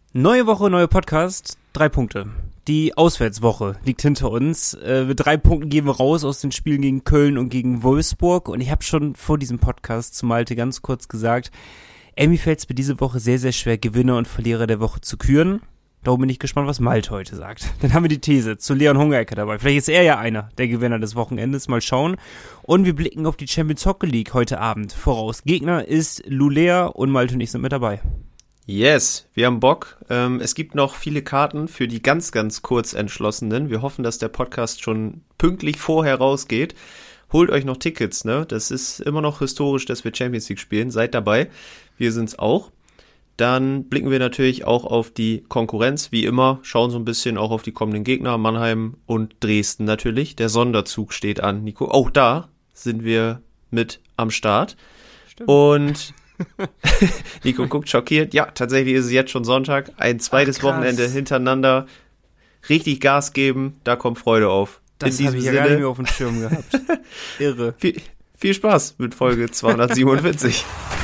Neue Woche, neuer Podcast, 3 Punkte. Die Auswärtswoche liegt hinter uns. Mit 3 Punkten gehen wir raus aus den Spielen gegen Köln und gegen Wolfsburg. Und ich habe schon vor diesem Podcast zu Malte ganz kurz gesagt, mir fällt es mir diese Woche sehr, sehr schwer, Gewinner und Verlierer der Woche zu küren. Darum bin ich gespannt, was Malte heute sagt. Dann haben wir die These zu Leon Hungerecker dabei. Vielleicht ist er ja einer der Gewinner des Wochenendes. Mal schauen. Und wir blicken auf die Champions Hockey League heute Abend voraus. Gegner ist Lulea und Malte und ich sind mit dabei. Yes, wir haben Bock. Es gibt noch viele Karten für die ganz, ganz kurz Entschlossenen. Wir hoffen, dass der Podcast schon pünktlich vorher rausgeht. Holt euch noch Tickets, ne? Das ist immer noch historisch, dass wir Champions League spielen. Seid dabei. Wir sind's auch. Dann blicken wir natürlich auch auf die Konkurrenz, wie immer. Schauen so ein bisschen auch auf die kommenden Gegner. Mannheim und Dresden natürlich. Der Sonderzug steht an, Nico. Auch da sind wir mit am Start. Stimmt. Und Nico guckt schockiert. Ja, tatsächlich ist es jetzt schon Sonntag. Ein zweites Wochenende hintereinander. Richtig Gas geben, da kommt Freude auf. Das habe ich ja gar nicht mehr auf dem Schirm gehabt. Irre. Viel Spaß mit Folge 247.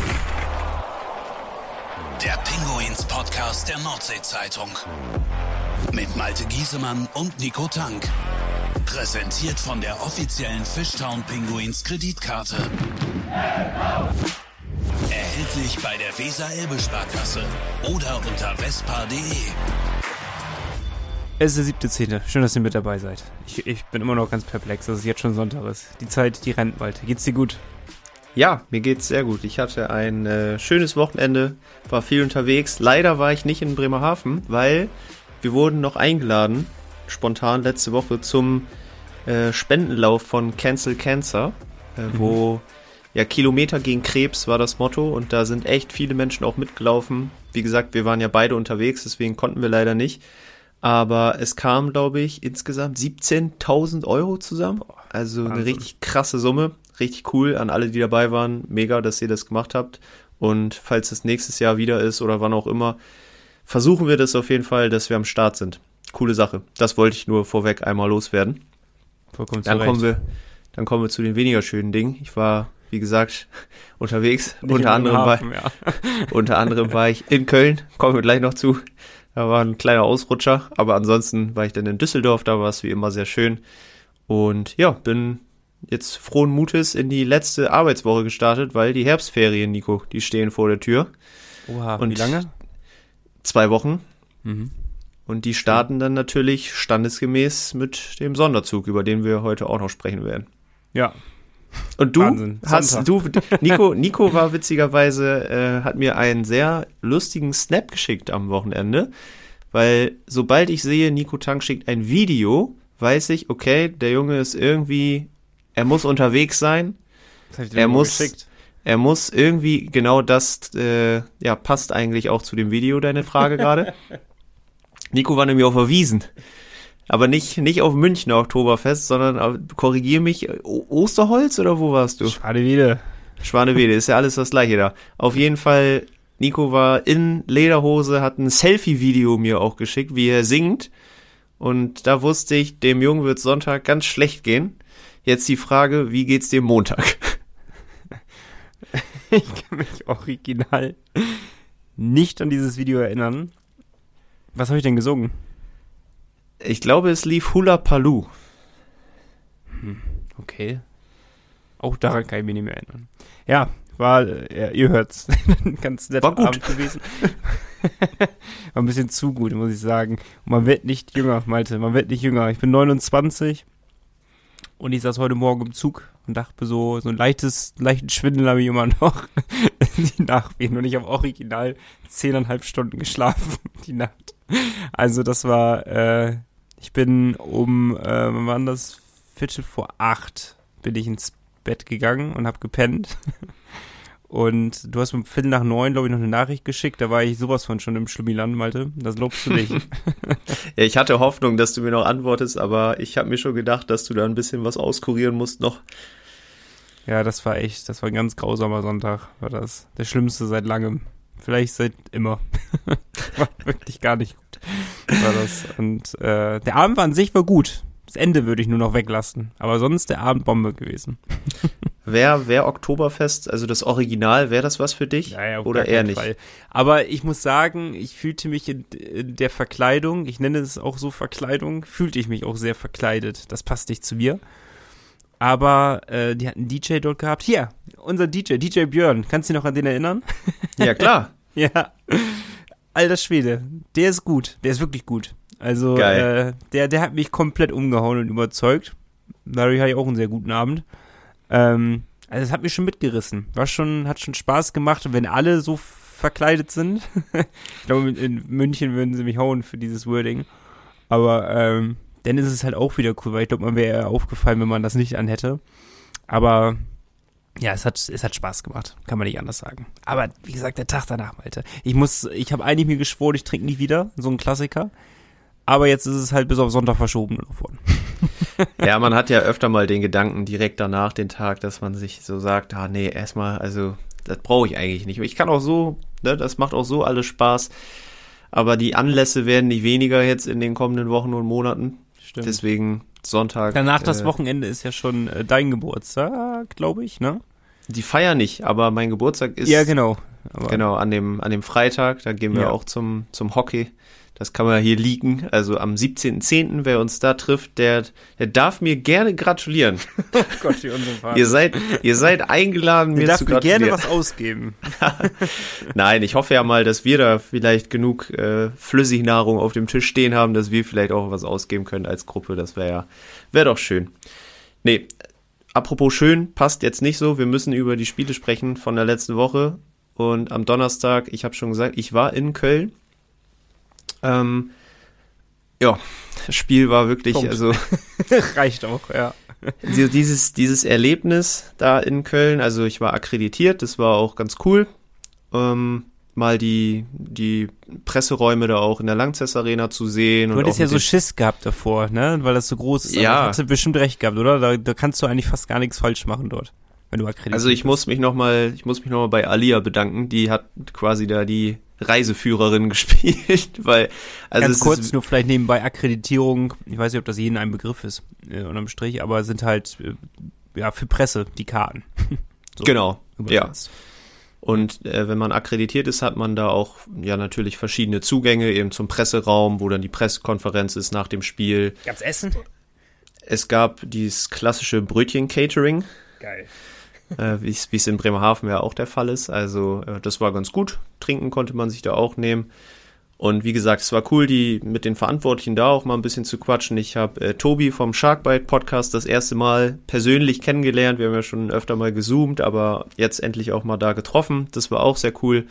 Der Pinguins-Podcast der Nordsee-Zeitung. Mit Malte Giesemann und Nico Tank. Präsentiert von der offiziellen Fishtown Pinguins Kreditkarte. Erhältlich bei der Weser-Elbe-Sparkasse oder unter vespa.de. Es ist der 7.10. Schön, dass ihr mit dabei seid. Ich bin immer noch ganz perplex, dass es jetzt schon Sonntag ist. Die Zeit, die rennt bald. Geht's dir gut? Ja, mir geht's sehr gut. Ich hatte ein schönes Wochenende, war viel unterwegs. Leider war ich nicht in Bremerhaven, weil wir wurden noch eingeladen, spontan letzte Woche, zum Spendenlauf von Cancel Cancer, wo ja, Kilometer gegen Krebs war das Motto und da sind echt viele Menschen auch mitgelaufen. Wie gesagt, wir waren ja beide unterwegs, deswegen konnten wir leider nicht. Aber es kam, glaube ich, insgesamt 17.000 Euro zusammen. Also Wahnsinn. Eine richtig krasse Summe. Richtig cool an alle, die dabei waren. Mega, dass ihr das gemacht habt. Und falls es nächstes Jahr wieder ist oder wann auch immer, versuchen wir das auf jeden Fall, dass wir am Start sind. Coole Sache. Das wollte ich nur vorweg einmal loswerden. Vollkommen Dann kommen wir zu den weniger schönen Dingen. Ich war, wie gesagt, unterwegs. Unter anderem war ich in Köln, kommen wir gleich noch zu. Da war ein kleiner Ausrutscher, aber ansonsten war ich dann in Düsseldorf, da war es wie immer sehr schön. Und ja, bin jetzt frohen Mutes in die letzte Arbeitswoche gestartet, weil die Herbstferien, Nico, die stehen vor der Tür. Oha, und wie lange? 2 Wochen. Mhm. Und die starten dann natürlich standesgemäß mit dem Sonderzug, über den wir heute auch noch sprechen werden. Ja. Und du Wahnsinn. Nico war witzigerweise, hat mir einen sehr lustigen Snap geschickt am Wochenende, weil sobald ich sehe, Nico Tank schickt ein Video, weiß ich, okay, der Junge ist irgendwie, er muss unterwegs sein, er muss irgendwie, genau das, passt eigentlich auch zu dem Video, deine Frage gerade. Nico war nämlich auf der Wiesn. Aber nicht auf Münchner Oktoberfest, sondern, korrigier mich, Osterholz oder wo warst du? Schwanewede, ist ja alles das gleiche da. Auf jeden Fall, Nico war in Lederhose, hat ein Selfie-Video mir auch geschickt, wie er singt. Und da wusste ich, dem Jungen wird Sonntag ganz schlecht gehen. Jetzt die Frage, wie geht's dir Montag? Ich kann mich original nicht an dieses Video erinnern. Was habe ich denn gesungen? Ich glaube, es lief Hula Paloo. Okay. Auch daran kann ich mich nicht mehr erinnern. Ja, war, ihr hört's, ein ganz netter Abend gewesen. War ein bisschen zu gut, muss ich sagen. Und man wird nicht jünger, Malte, man wird nicht jünger. Ich bin 29 und ich saß heute Morgen im Zug und dachte so ein leichten Schwindel habe ich immer noch die Nachwehen. Und ich habe original 10,5 Stunden geschlafen die Nacht. Also das war, ich bin wann war das? 7:45 bin ich ins Bett gegangen und habe gepennt. Und du hast mir um 8:45, glaube ich, noch eine Nachricht geschickt. Da war ich sowas von schon im Schlummiland, Malte. Das lobst du nicht. Ja, ich hatte Hoffnung, dass du mir noch antwortest, aber ich habe mir schon gedacht, dass du da ein bisschen was auskurieren musst noch. Ja, das war ein ganz grausamer Sonntag. War das der schlimmste seit langem. Vielleicht seit immer. War wirklich gar nicht gut. War das. Und der Abend war an sich gut. Das Ende würde ich nur noch weglassen. Aber sonst der Abend Bombe gewesen. Wär Oktoberfest, also das Original, wäre das was für dich? Ja, auf oder gar eher keinen nicht? Fall. Aber ich muss sagen, ich fühlte mich in der Verkleidung, ich nenne es auch so Verkleidung, fühlte ich mich auch sehr verkleidet. Das passt nicht zu mir. Aber die hatten einen DJ dort gehabt. Hier, unser DJ Björn. Kannst du dich noch an den erinnern? Ja, klar. Ja. Alter Schwede, der ist gut. Der ist wirklich gut. Also, der hat mich komplett umgehauen und überzeugt. Dadurch hatte ich auch einen sehr guten Abend. Also es hat mich schon mitgerissen. Hat schon Spaß gemacht. Und wenn alle so verkleidet sind, ich glaube, in München würden sie mich hauen für dieses Wording. Aber dann ist es halt auch wieder cool, weil ich glaube, man wäre eher aufgefallen, wenn man das nicht anhätte. Aber ja, es hat Spaß gemacht. Kann man nicht anders sagen. Aber wie gesagt, der Tag danach, Alter. Ich habe eigentlich mir geschworen, ich trinke nie wieder. So ein Klassiker. Aber jetzt ist es halt bis auf Sonntag verschoben worden. Ja, man hat ja öfter mal den Gedanken direkt danach, den Tag, dass man sich so sagt, nee, erstmal, also das brauche ich eigentlich nicht. Ich kann auch so, ne, das macht auch so alles Spaß. Aber die Anlässe werden nicht weniger jetzt in den kommenden Wochen und Monaten. Stimmt. Deswegen Sonntag. Danach das Wochenende ist ja schon dein Geburtstag, glaube ich, ne? Die feiern nicht, aber mein Geburtstag ist. Ja, genau. Aber genau, an dem Freitag, da gehen wir auch zum Hockey. Das kann man hier leaken. Also am 17.10., wer uns da trifft, der darf mir gerne gratulieren. Oh Gott, wie unsympathisch. Ihr seid eingeladen, mir zu gratulieren. Ihr darf mir gerne was ausgeben. Nein, ich hoffe ja mal, dass wir da vielleicht genug Flüssignahrung auf dem Tisch stehen haben, dass wir vielleicht auch was ausgeben können als Gruppe. Das wäre doch schön. Nee, apropos schön, passt jetzt nicht so. Wir müssen über die Spiele sprechen von der letzten Woche. Und am Donnerstag, ich habe schon gesagt, ich war in Köln. Ja, das Spiel war wirklich, Punkt. also reicht auch, ja. Dieses Erlebnis da in Köln, also ich war akkreditiert, das war auch ganz cool. Mal die Presseräume da auch in der Lanxess Arena zu sehen. Du hattest ja so Schiss gehabt davor, ne, weil das so groß ist. Ja. Hast du bestimmt recht gehabt, oder? Da kannst du eigentlich fast gar nichts falsch machen dort, wenn du akkreditiert Also ich muss mich noch mal bei Alia bedanken, die hat quasi da die Reiseführerin gespielt, weil also ganz kurz nur vielleicht nebenbei Akkreditierung, ich weiß nicht, ob das jedem ein Begriff ist, unterm Strich, aber sind halt für Presse die Karten. So, genau, übersetzt. Ja. Und wenn man akkreditiert ist, hat man da auch ja natürlich verschiedene Zugänge eben zum Presseraum, wo dann die Pressekonferenz ist nach dem Spiel. Gab's Essen? Es gab dieses klassische Brötchen-Catering. Geil. Wie es in Bremerhaven ja auch der Fall ist. Also das war ganz gut. Trinken konnte man sich da auch nehmen. Und wie gesagt, es war cool, mit den Verantwortlichen da auch mal ein bisschen zu quatschen. Ich habe Tobi vom Sharkbite Podcast das erste Mal persönlich kennengelernt. Wir haben ja schon öfter mal gezoomt, aber jetzt endlich auch mal da getroffen. Das war auch sehr cool.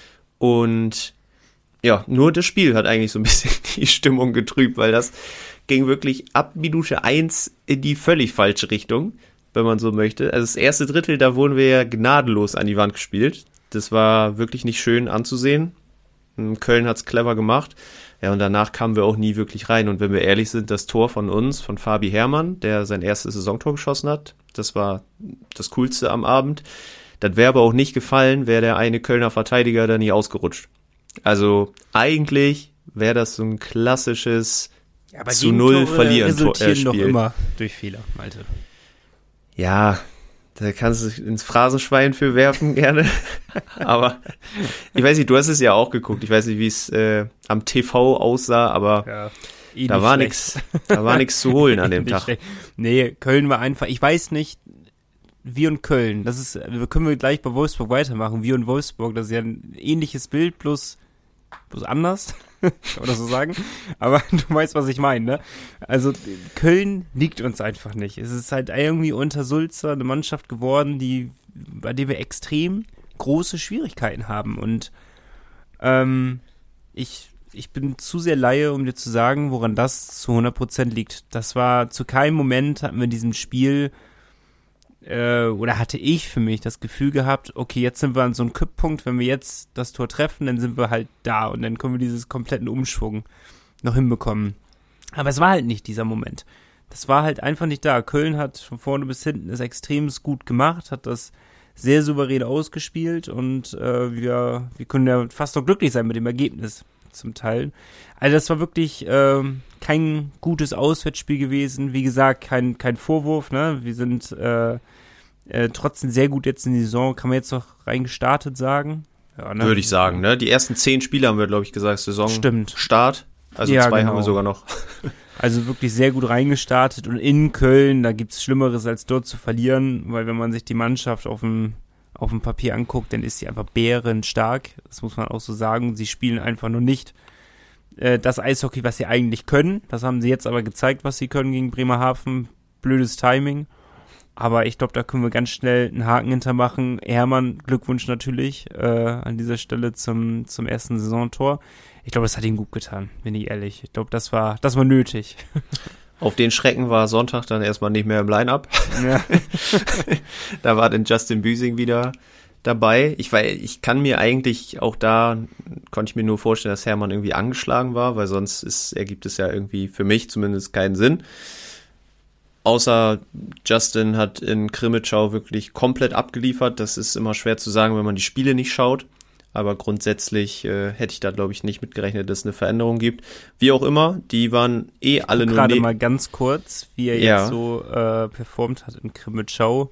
Und ja, nur das Spiel hat eigentlich so ein bisschen die Stimmung getrübt, weil das ging wirklich ab Minute 1 in die völlig falsche Richtung, wenn man so möchte. Also das erste Drittel, da wurden wir ja gnadenlos an die Wand gespielt. Das war wirklich nicht schön anzusehen. Köln hat's clever gemacht. Ja, und danach kamen wir auch nie wirklich rein. Und wenn wir ehrlich sind, das Tor von uns, von Fabi Herrmann, der sein erstes Saisontor geschossen hat, das war das Coolste am Abend. Das wäre aber auch nicht gefallen, wäre der eine Kölner Verteidiger da nie ausgerutscht. Also eigentlich wäre das so ein klassisches zu 0 verlieren resultieren Spiel. Doch immer durch Fehler, Malte. Ja, da kannst du ins Phrasenschwein für werfen, gerne. Aber ich weiß nicht, du hast es ja auch geguckt. Ich weiß nicht, wie es am TV aussah, aber ja, da war nichts zu holen an dem Tag. Schlecht. Nee, Köln war einfach, ich weiß nicht, wir und Köln, können wir gleich bei Wolfsburg weitermachen. Wir und Wolfsburg, das ist ja ein ähnliches Bild, bloß anders. Oder so sagen, aber du weißt, was ich meine, ne? Also Köln liegt uns einfach nicht. Es ist halt irgendwie unter Sulzer eine Mannschaft geworden, bei der wir extrem große Schwierigkeiten haben und ich bin zu sehr Laie, um dir zu sagen, woran das zu 100% liegt. Das war zu keinem Moment, hatten wir in diesem Spiel oder hatte ich für mich das Gefühl gehabt, okay, jetzt sind wir an so einem Kipppunkt, wenn wir jetzt das Tor treffen, dann sind wir halt da und dann können wir dieses kompletten Umschwung noch hinbekommen. Aber es war halt nicht dieser Moment. Das war halt einfach nicht da. Köln hat von vorne bis hinten es extrem gut gemacht, hat das sehr souverän ausgespielt und wir können ja fast noch glücklich sein mit dem Ergebnis zum Teil. Also das war wirklich kein gutes Auswärtsspiel gewesen. Wie gesagt, kein Vorwurf, ne? Wir sind trotzdem sehr gut jetzt in die Saison. Kann man jetzt noch reingestartet sagen? Ja, ne? Würde ich sagen, ne? Die ersten 10 Spiele haben wir, glaube ich, gesagt, Saisonstart. Also ja, 2 genau. Haben wir sogar noch. Also wirklich sehr gut reingestartet. Und in Köln, da gibt's Schlimmeres, als dort zu verlieren. Weil wenn man sich die Mannschaft auf dem Papier anguckt, dann ist sie einfach bärenstark. Das muss man auch so sagen. Sie spielen einfach nur nicht das Eishockey, was sie eigentlich können. Das haben sie jetzt aber gezeigt, was sie können gegen Bremerhaven. Blödes Timing. Aber ich glaube, da können wir ganz schnell einen Haken hintermachen. Hermann, Glückwunsch natürlich an dieser Stelle zum ersten Saisontor. Ich glaube, das hat ihm gut getan, bin ich ehrlich. Ich glaube, das war nötig. Auf den Schrecken war Sonntag dann erstmal nicht mehr im Line-Up. Ja. Da war dann Justin Büsing wieder dabei. Ich kann mir eigentlich auch da, konnte ich mir nur vorstellen, dass Hermann irgendwie angeschlagen war, weil sonst ergibt es ja irgendwie für mich zumindest keinen Sinn. Außer Justin hat in Krimitschau wirklich komplett abgeliefert. Das ist immer schwer zu sagen, wenn man die Spiele nicht schaut. Aber grundsätzlich hätte ich da, glaube ich, nicht mitgerechnet, dass es eine Veränderung gibt. Wie auch immer, die waren alle nur... Gerade mal ganz kurz, wie er jetzt so performt hat in Krimitschau.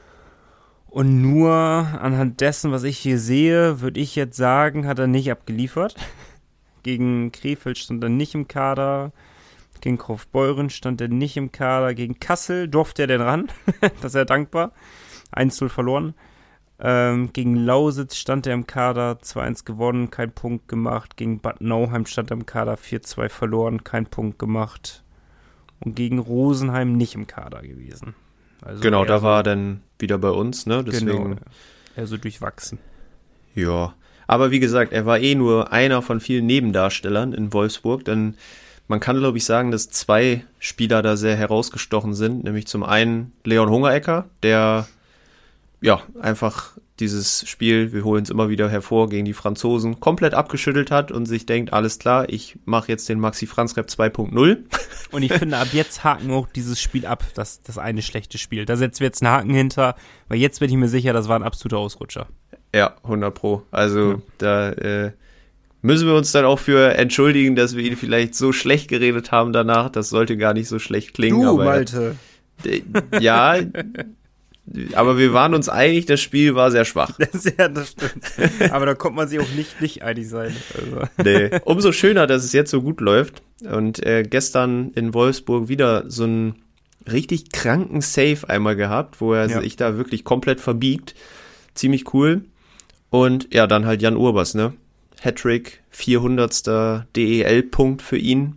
Und nur anhand dessen, was ich hier sehe, würde ich jetzt sagen, hat er nicht abgeliefert. Gegen Krefeld stand er nicht im Kader. Gegen Kaufbeuren stand er nicht im Kader. Gegen Kassel durfte er denn ran. Das ist ja dankbar. 1-0 verloren. Gegen Lausitz stand er im Kader, 2-1 gewonnen, kein Punkt gemacht. Gegen Bad Nauheim stand er im Kader, 4-2 verloren, kein Punkt gemacht. Und gegen Rosenheim nicht im Kader gewesen. Also genau, da war er dann wieder bei uns, ne? Deswegen. Genau, er so durchwachsen. Ja, aber wie gesagt, er war nur einer von vielen Nebendarstellern in Wolfsburg, denn man kann, glaube ich, sagen, dass 2 Spieler da sehr herausgestochen sind, nämlich zum einen Leon Hungerecker, der einfach dieses Spiel, wir holen es immer wieder hervor, gegen die Franzosen komplett abgeschüttelt hat und sich denkt, alles klar, ich mache jetzt den Maxi-Franz-Rap 2.0. Und ich finde, ab jetzt haken wir auch dieses Spiel ab, das eine schlechte Spiel. Da setzen wir jetzt einen Haken hinter, weil jetzt bin ich mir sicher, das war ein absoluter Ausrutscher. Ja, 100%. Also da müssen wir uns dann auch für entschuldigen, dass wir ihn vielleicht so schlecht geredet haben danach. Das sollte gar nicht so schlecht klingen. Du, Malte. Ja, aber wir waren uns einig, das Spiel war sehr schwach. Ja, das stimmt. Aber da kommt man sich auch nicht einig sein. Also. Nee. Umso schöner, dass es jetzt so gut läuft. Und gestern in Wolfsburg wieder so einen richtig kranken Save einmal gehabt, wo er sich da wirklich komplett verbiegt. Ziemlich cool. Und ja, dann halt Jan Urbas, ne? Hattrick, 400. DEL-Punkt für ihn.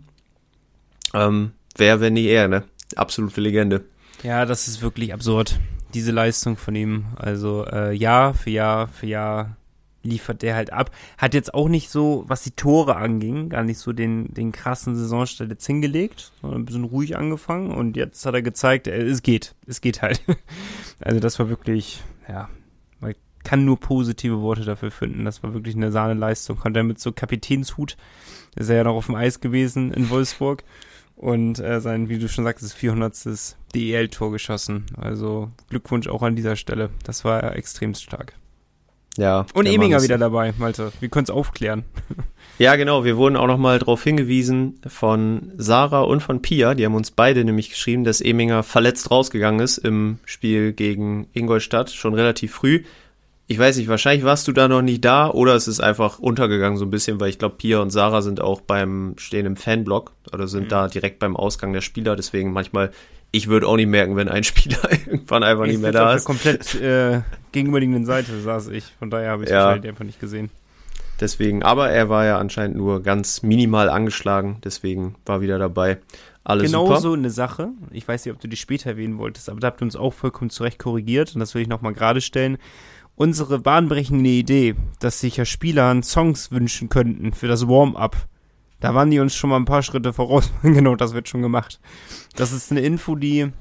Wer, wenn nicht er, ne? Absolute Legende. Ja, das ist wirklich absurd. Diese Leistung von ihm, also Jahr für Jahr liefert der halt ab. Hat jetzt auch nicht so, was die Tore anging, gar nicht so den krassen Saisonstart jetzt hingelegt, sondern ein bisschen ruhig angefangen und jetzt hat er gezeigt, es geht halt. Also das war wirklich, ja, man kann nur positive Worte dafür finden. Das war wirklich eine Sahneleistung. Konnte er mit so Kapitänshut, ist er ja noch auf dem Eis gewesen in Wolfsburg. Und sein, wie du schon sagst, 400. DEL-Tor geschossen. Also Glückwunsch auch an dieser Stelle. Das war extrem stark. Ja. Und Eminger wieder dabei, Malte. Wir können es aufklären. Ja, genau. Wir wurden auch nochmal darauf hingewiesen von Sarah und von Pia. Die haben uns beide nämlich geschrieben, dass Eminger verletzt rausgegangen ist im Spiel gegen Ingolstadt. Schon relativ früh. Ich weiß nicht, wahrscheinlich warst du da noch nicht da oder es ist einfach untergegangen so ein bisschen, weil ich glaube, Pia und Sarah sind auch stehen im Fanblock oder sind da direkt beim Ausgang der Spieler. Deswegen manchmal, ich würde auch nicht merken, wenn ein Spieler irgendwann einfach nicht mehr da ist. Auf der komplett gegenüberliegenden Seite saß ich. Von daher habe ich es wahrscheinlich einfach nicht gesehen. Deswegen, aber er war ja anscheinend nur ganz minimal angeschlagen. Deswegen war wieder dabei. Alles genau super. So eine Sache. Ich weiß nicht, ob du die später erwähnen wolltest, aber da habt ihr uns auch vollkommen zurecht korrigiert. Und das will ich nochmal gerade stellen. Unsere bahnbrechende Idee, dass sich ja Spieler Songs wünschen könnten für das Warm-up, da waren die uns schon mal ein paar Schritte voraus. Genau, das wird schon gemacht. Das ist eine Info,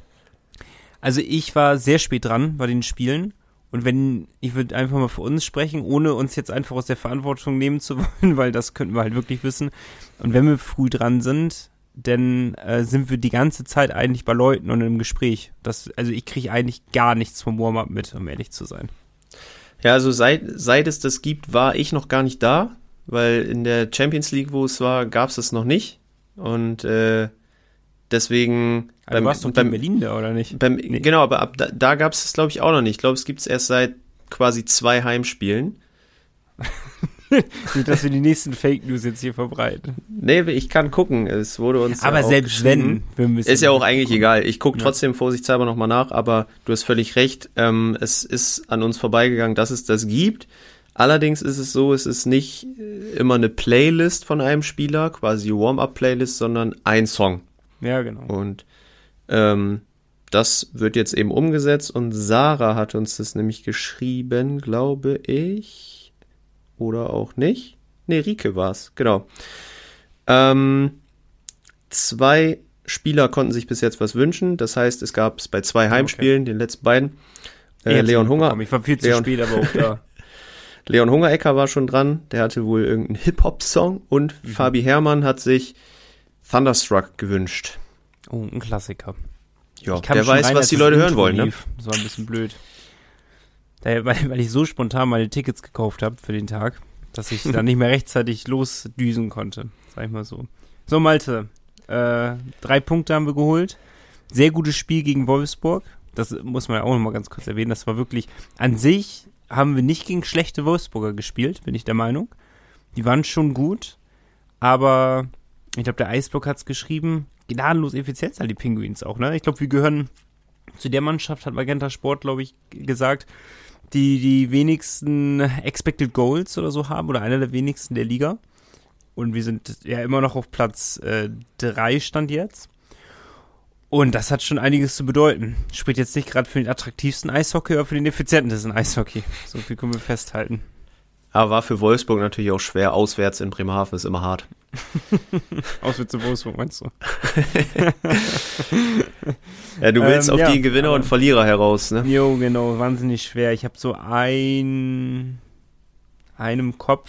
also ich war sehr spät dran bei den Spielen und ich würde einfach mal für uns sprechen, ohne uns jetzt einfach aus der Verantwortung nehmen zu wollen, weil das könnten wir halt wirklich wissen. Und wenn wir früh dran sind, dann sind wir die ganze Zeit eigentlich bei Leuten und im Gespräch. Also ich kriege eigentlich gar nichts vom Warm-up mit, um ehrlich zu sein. Ja, also seit es das gibt, war ich noch gar nicht da, weil in der Champions League, wo es war, gab es das noch nicht. Und deswegen... Du warst doch gegen Berlin da, oder nicht? Nee. Genau, aber da gab es glaube ich, auch noch nicht. Ich glaube, es gibt es erst seit quasi 2 Heimspielen. Nicht, dass wir die nächsten Fake News jetzt hier verbreiten. Nee, ich kann gucken. Es wurde uns aber ja auch selbst wenn, wir müssen... Ist ja auch eigentlich egal. Ich gucke trotzdem vorsichtshalber nochmal nach, aber du hast völlig recht. Es ist an uns vorbeigegangen, dass es das gibt. Allerdings ist es so, es ist nicht immer eine Playlist von einem Spieler, quasi Warm-Up-Playlist, sondern ein Song. Ja, genau. Und das wird jetzt eben umgesetzt und Sarah hat uns das nämlich geschrieben, glaube ich. Oder auch nicht. Nee, Rike war's, genau. 2 Spieler konnten sich bis jetzt was wünschen. Das heißt, es gab es bei 2 Heimspielen, den letzten beiden. Leon Hunger. Ich war viel zu spät, aber auch da. Leon Hungerecker war schon dran. Der hatte wohl irgendeinen Hip-Hop-Song. Und Fabi Herrmann hat sich Thunderstruck gewünscht. Oh, ein Klassiker. Ja, der weiß, was die Leute hören wollen, ne? Das war ein bisschen blöd. Weil ich so spontan meine Tickets gekauft habe für den Tag, dass ich dann nicht mehr rechtzeitig losdüsen konnte, sag ich mal so. So, Malte, 3 Punkte haben wir geholt. Sehr gutes Spiel gegen Wolfsburg. Das muss man ja auch nochmal ganz kurz erwähnen. Das war wirklich, an sich haben wir nicht gegen schlechte Wolfsburger gespielt, bin ich der Meinung. Die waren schon gut, aber ich glaube, der Eisblock hat es geschrieben, gnadenlos effizient sind die Pinguins auch, ne? Ich glaube, wir gehören zu der Mannschaft, hat Magenta Sport, glaube ich, gesagt, die wenigsten Expected Goals oder so haben, oder einer der wenigsten der Liga. Und wir sind ja immer noch auf Platz 3 Stand jetzt. Und das hat schon einiges zu bedeuten. Spricht jetzt nicht gerade für den attraktivsten Eishockey, aber für den effizientesten Eishockey. So viel können wir festhalten. Aber war für Wolfsburg natürlich auch schwer. Auswärts in Bremerhaven ist immer hart. Auswärts in Wolfsburg, meinst du? Ja, du willst auf die Gewinner und Verlierer heraus, ne? Jo, genau, wahnsinnig schwer. Ich habe so einen Kopf.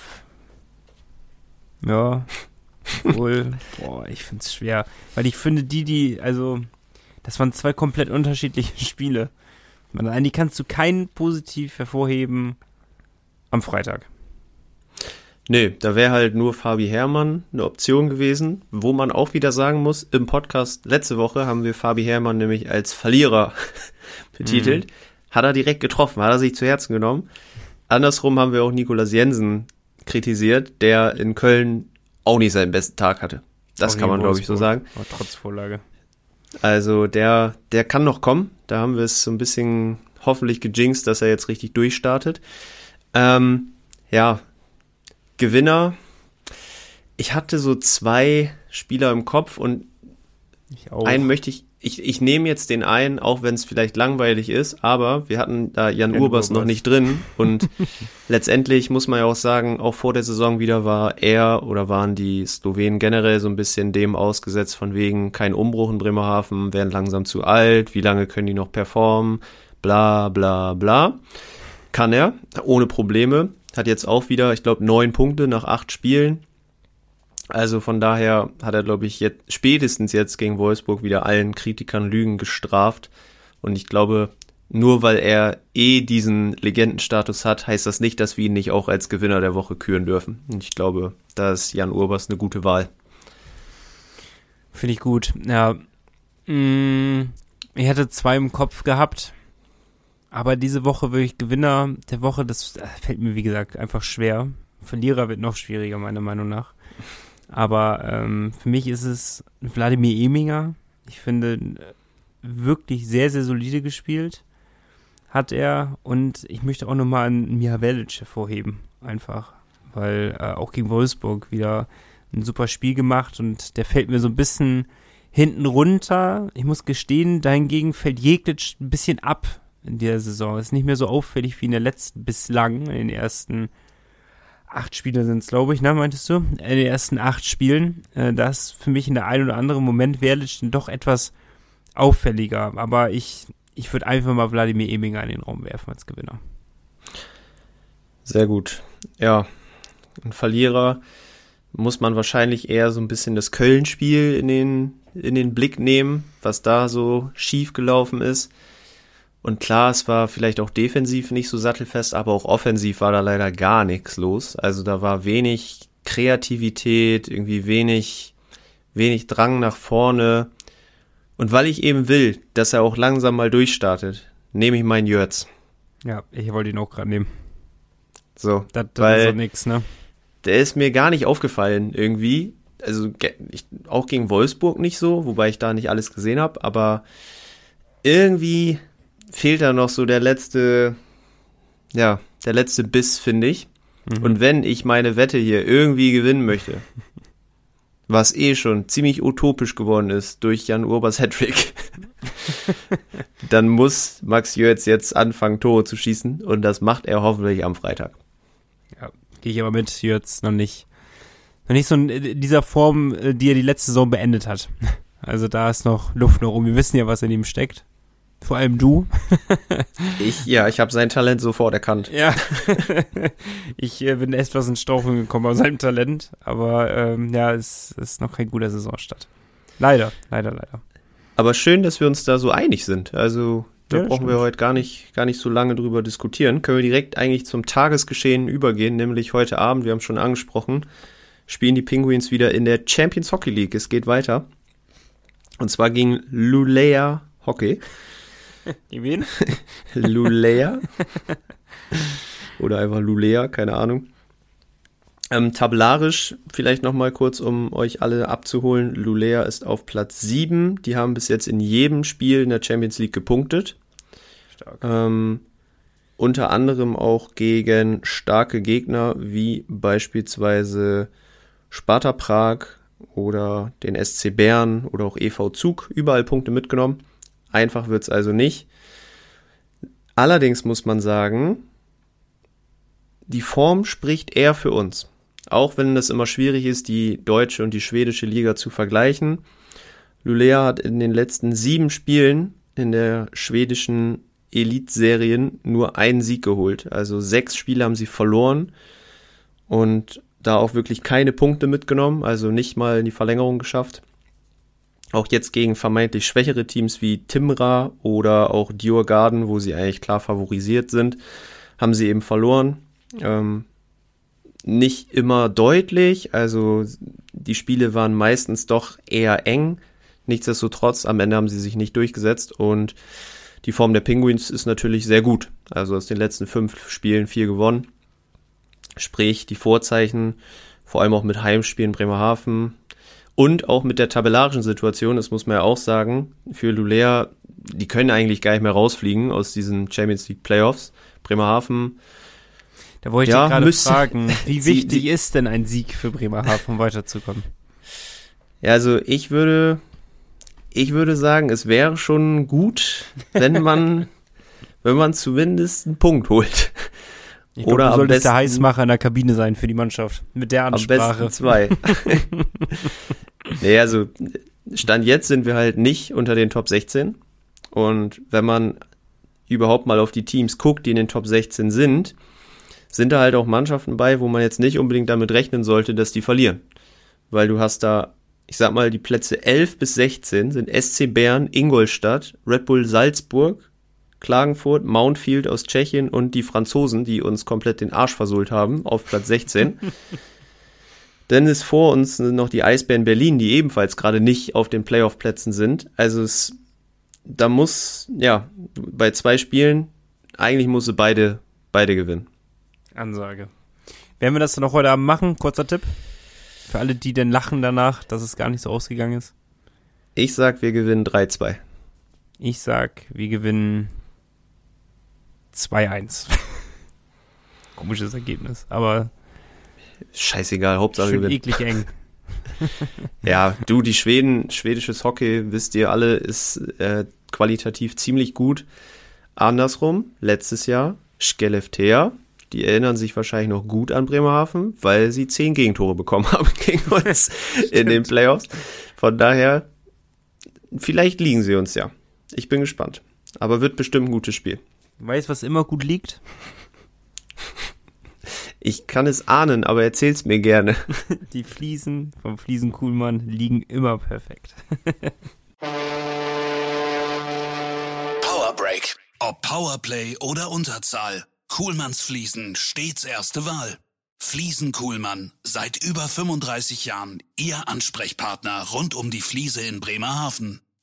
Ja, wohl. Boah, ich find's schwer. Weil ich finde, das waren 2 komplett unterschiedliche Spiele. Eigentlich kannst du keinen positiv hervorheben am Freitag. Nee, da wäre halt nur Fabi Herrmann eine Option gewesen, wo man auch wieder sagen muss, im Podcast letzte Woche haben wir Fabi Herrmann nämlich als Verlierer betitelt. Hat er direkt getroffen, hat er sich zu Herzen genommen. Andersrum haben wir auch Nicolas Jensen kritisiert, der in Köln auch nicht seinen besten Tag hatte. Das kann man, glaube ich, so sagen. Aber trotz Vorlage. Also der kann noch kommen. Da haben wir es so ein bisschen hoffentlich gejinxt, dass er jetzt richtig durchstartet. Ja, Gewinner. Ich hatte so 2 Spieler im Kopf und einen möchte ich nehme jetzt den einen, auch wenn es vielleicht langweilig ist, aber wir hatten da Jan Urbas noch nicht drin und letztendlich muss man ja auch sagen, auch vor der Saison wieder waren die Slowenen generell so ein bisschen dem ausgesetzt von wegen kein Umbruch in Bremerhaven, werden langsam zu alt, wie lange können die noch performen, bla bla bla. Kann er, ohne Probleme. Hat jetzt auch wieder, ich glaube, 9 Punkte nach 8 Spielen. Also von daher hat er, glaube ich, spätestens jetzt gegen Wolfsburg wieder allen Kritikern Lügen gestraft. Und ich glaube, nur weil er diesen Legendenstatus hat, heißt das nicht, dass wir ihn nicht auch als Gewinner der Woche küren dürfen. Und ich glaube, da ist Jan Urbas eine gute Wahl. Finde ich gut. Ja, ich hatte 2 im Kopf gehabt. Aber diese Woche wirklich Gewinner der Woche, das fällt mir, wie gesagt, einfach schwer. Verlierer wird noch schwieriger, meiner Meinung nach. Aber für mich ist es Wladimir Eminger. Ich finde, wirklich sehr, sehr solide gespielt hat er. Und ich möchte auch nochmal einen Miha Velic hervorheben, einfach. Weil auch gegen Wolfsburg wieder ein super Spiel gemacht und der fällt mir so ein bisschen hinten runter. Ich muss gestehen, dahingegen fällt Jeglic ein bisschen ab in der Saison. Ist nicht mehr so auffällig wie in der letzten bislang, in den ersten 8 Spiele sind es, glaube ich, ne, meintest du? In den ersten 8 Spielen. Da ist für mich in der ein oder anderen Moment Verlic doch etwas auffälliger. Aber ich würde einfach mal Wladimir Eminger in den Raum werfen als Gewinner. Sehr gut. Ja, ein Verlierer muss man wahrscheinlich eher so ein bisschen das Köln-Spiel in den Blick nehmen, was da so schief gelaufen ist. Und klar, es war vielleicht auch defensiv nicht so sattelfest, aber auch offensiv war da leider gar nichts los. Also da war wenig Kreativität, irgendwie wenig Drang nach vorne. Und weil ich eben will, dass er auch langsam mal durchstartet, nehme ich meinen Jürz. Ja, ich wollte ihn auch gerade nehmen. So, Das weil ist doch nix, ne? der ist mir gar nicht aufgefallen irgendwie. Also auch gegen Wolfsburg nicht so, wobei ich da nicht alles gesehen habe, aber irgendwie fehlt da noch so der letzte Biss, finde ich. Und wenn ich meine Wette hier irgendwie gewinnen möchte, was schon ziemlich utopisch geworden ist durch Jan Urbers Hattrick, dann muss Max Jürz jetzt anfangen, Tore zu schießen und das macht er hoffentlich am Freitag. Ja, gehe ich aber mit Jürz noch nicht so in dieser Form, die er die letzte Saison beendet hat. Also da ist noch Luft noch rum. Wir wissen ja, was in ihm steckt. Vor allem du. Ich habe sein Talent sofort erkannt. Ja, ich bin etwas in Straucheln gekommen aus seinem Talent, aber es ist noch kein guter Saisonstart. Leider. Aber schön, dass wir uns da so einig sind. Also da brauchen wir heute gar nicht so lange drüber diskutieren. Können wir direkt eigentlich zum Tagesgeschehen übergehen, nämlich heute Abend, wir haben es schon angesprochen, spielen die Penguins wieder in der Champions Hockey League. Es geht weiter. Und zwar gegen Luleå Hockey. Die wen? Luleå. Oder einfach Luleå, keine Ahnung. Tabellarisch vielleicht nochmal kurz, um euch alle abzuholen. Luleå ist auf Platz 7. Die haben bis jetzt in jedem Spiel in der Champions League gepunktet. Stark. Unter anderem auch gegen starke Gegner, wie beispielsweise Sparta Prag oder den SC Bern oder auch EV Zug. Überall Punkte mitgenommen. Einfach wird's also nicht. Allerdings muss man sagen, die Form spricht eher für uns. Auch wenn es immer schwierig ist, die deutsche und die schwedische Liga zu vergleichen. Luleå hat in den letzten 7 Spielen in der schwedischen Elitserien nur einen Sieg geholt. Also 6 Spiele haben sie verloren und da auch wirklich keine Punkte mitgenommen, also nicht mal in die Verlängerung geschafft. Auch jetzt gegen vermeintlich schwächere Teams wie Timrå oder auch Djurgården, wo sie eigentlich klar favorisiert sind, haben sie eben verloren. Nicht immer deutlich, also die Spiele waren meistens doch eher eng. Nichtsdestotrotz, am Ende haben sie sich nicht durchgesetzt und die Form der Penguins ist natürlich sehr gut. Also aus den letzten 5 Spielen 4 gewonnen. Sprich, die Vorzeichen, vor allem auch mit Heimspielen Bremerhaven, und auch mit der tabellarischen Situation, das muss man ja auch sagen, für Luleå, die können eigentlich gar nicht mehr rausfliegen aus diesen Champions League Playoffs. Bremerhaven. Da wollte ich gerade fragen, wie wichtig ist denn ein Sieg für Bremerhaven, um weiterzukommen? Ja, also ich würde sagen, es wäre schon gut, wenn man zumindest einen Punkt holt. Ich glaube, du solltest der Heißmacher in der Kabine sein für die Mannschaft. Mit der Ansprache. Am besten 2. Nee, also Stand jetzt sind wir halt nicht unter den Top 16. Und wenn man überhaupt mal auf die Teams guckt, die in den Top 16 sind da halt auch Mannschaften bei, wo man jetzt nicht unbedingt damit rechnen sollte, dass die verlieren. Weil du hast da, ich sag mal, die Plätze 11 bis 16 sind SC Bern, Ingolstadt, Red Bull Salzburg, Klagenfurt, Mountfield aus Tschechien und die Franzosen, die uns komplett den Arsch versohlt haben, auf Platz 16. Dann ist vor uns noch die Eisbären Berlin, die ebenfalls gerade nicht auf den Playoff-Plätzen sind. Also da muss, ja, bei 2 Spielen, eigentlich muss sie beide gewinnen. Ansage. Werden wir das dann noch heute Abend machen? Kurzer Tipp. Für alle, die denn lachen danach, dass es gar nicht so ausgegangen ist. Ich sag, wir gewinnen 3-2. Ich sag, wir gewinnen 2-1. Komisches Ergebnis, aber scheißegal, Hauptsache schön gewinnen. Eklig eng. Ja, du, die schwedisches Hockey, wisst ihr alle, ist qualitativ ziemlich gut. Andersrum, letztes Jahr, Skellefteå, die erinnern sich wahrscheinlich noch gut an Bremerhaven, weil sie 10 Gegentore bekommen haben gegen uns in den Playoffs. Von daher, vielleicht liegen sie uns ja. Ich bin gespannt. Aber wird bestimmt ein gutes Spiel. Weißt du, was immer gut liegt? Ich kann es ahnen, aber erzähl's mir gerne. Die Fliesen vom Fliesen-Kuhlmann liegen immer perfekt. Powerbreak. Ob Powerplay oder Unterzahl. Kuhlmanns Fliesen stets erste Wahl. Fliesen Kuhlmann, seit über 35 Jahren Ihr Ansprechpartner rund um die Fliese in Bremerhaven.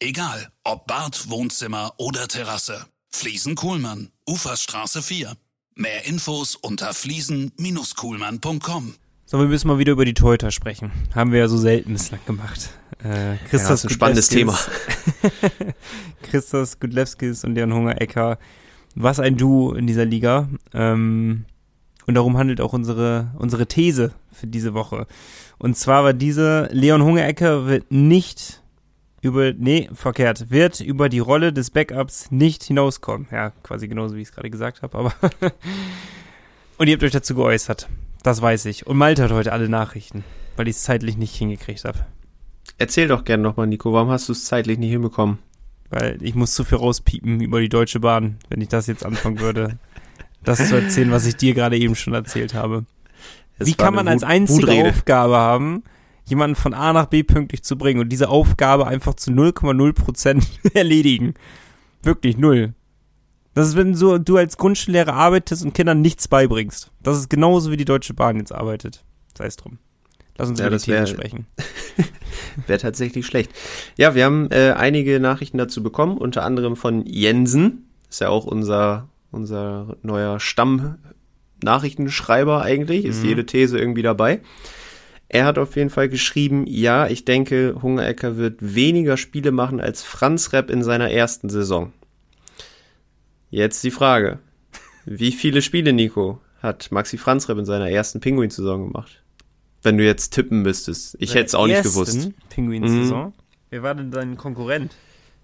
Egal, ob Bad, Wohnzimmer oder Terrasse. Fliesen Kuhlmann, Uferstraße 4. Mehr Infos unter fliesen-kuhlmann.com. So, wir müssen mal wieder über die Torhüter sprechen. Haben wir ja so selten bislang gemacht. Christos das ist ein spannendes Thema. Christos Gudlewskis und Leon Hungerecker. Was ein Duo in dieser Liga. Und darum handelt auch unsere These für diese Woche. Und zwar war diese, Leon Hungerecker wird über die Rolle des Backups nicht hinauskommen. Ja, quasi genauso, wie ich es gerade gesagt habe, aber und ihr habt euch dazu geäußert. Das weiß ich. Und Malte hat heute alle Nachrichten, weil ich es zeitlich nicht hingekriegt habe. Erzähl doch gerne nochmal, Nico, warum hast du es zeitlich nicht hinbekommen? Weil ich muss zu viel rauspiepen über die Deutsche Bahn, wenn ich das jetzt anfangen würde, das zu erzählen, was ich dir gerade eben schon erzählt habe. Wie kann man als einzige Aufgabe haben, jemanden von A nach B pünktlich zu bringen und diese Aufgabe einfach zu 0,0% erledigen? Wirklich 0. Das ist, wenn du als Grundschullehrer arbeitest und Kindern nichts beibringst. Das ist genauso, wie die Deutsche Bahn jetzt arbeitet. Sei es drum. Lass uns über die Themen sprechen. Wäre tatsächlich schlecht. Ja, wir haben einige Nachrichten dazu bekommen, unter anderem von Jensen. Ist ja auch unser neuer Stamm-Nachrichtenschreiber eigentlich. Ist jede These irgendwie dabei. Er hat auf jeden Fall geschrieben, ja, ich denke, Hungerecker wird weniger Spiele machen als Franz Repp in seiner ersten Saison. Jetzt die Frage, wie viele Spiele, Nico, hat Maxi Franz Repp in seiner ersten Pinguin-Saison gemacht? Wenn du jetzt tippen müsstest. Ich hätte es auch nicht gewusst. Pinguin-Saison? Wer war denn dein Konkurrent?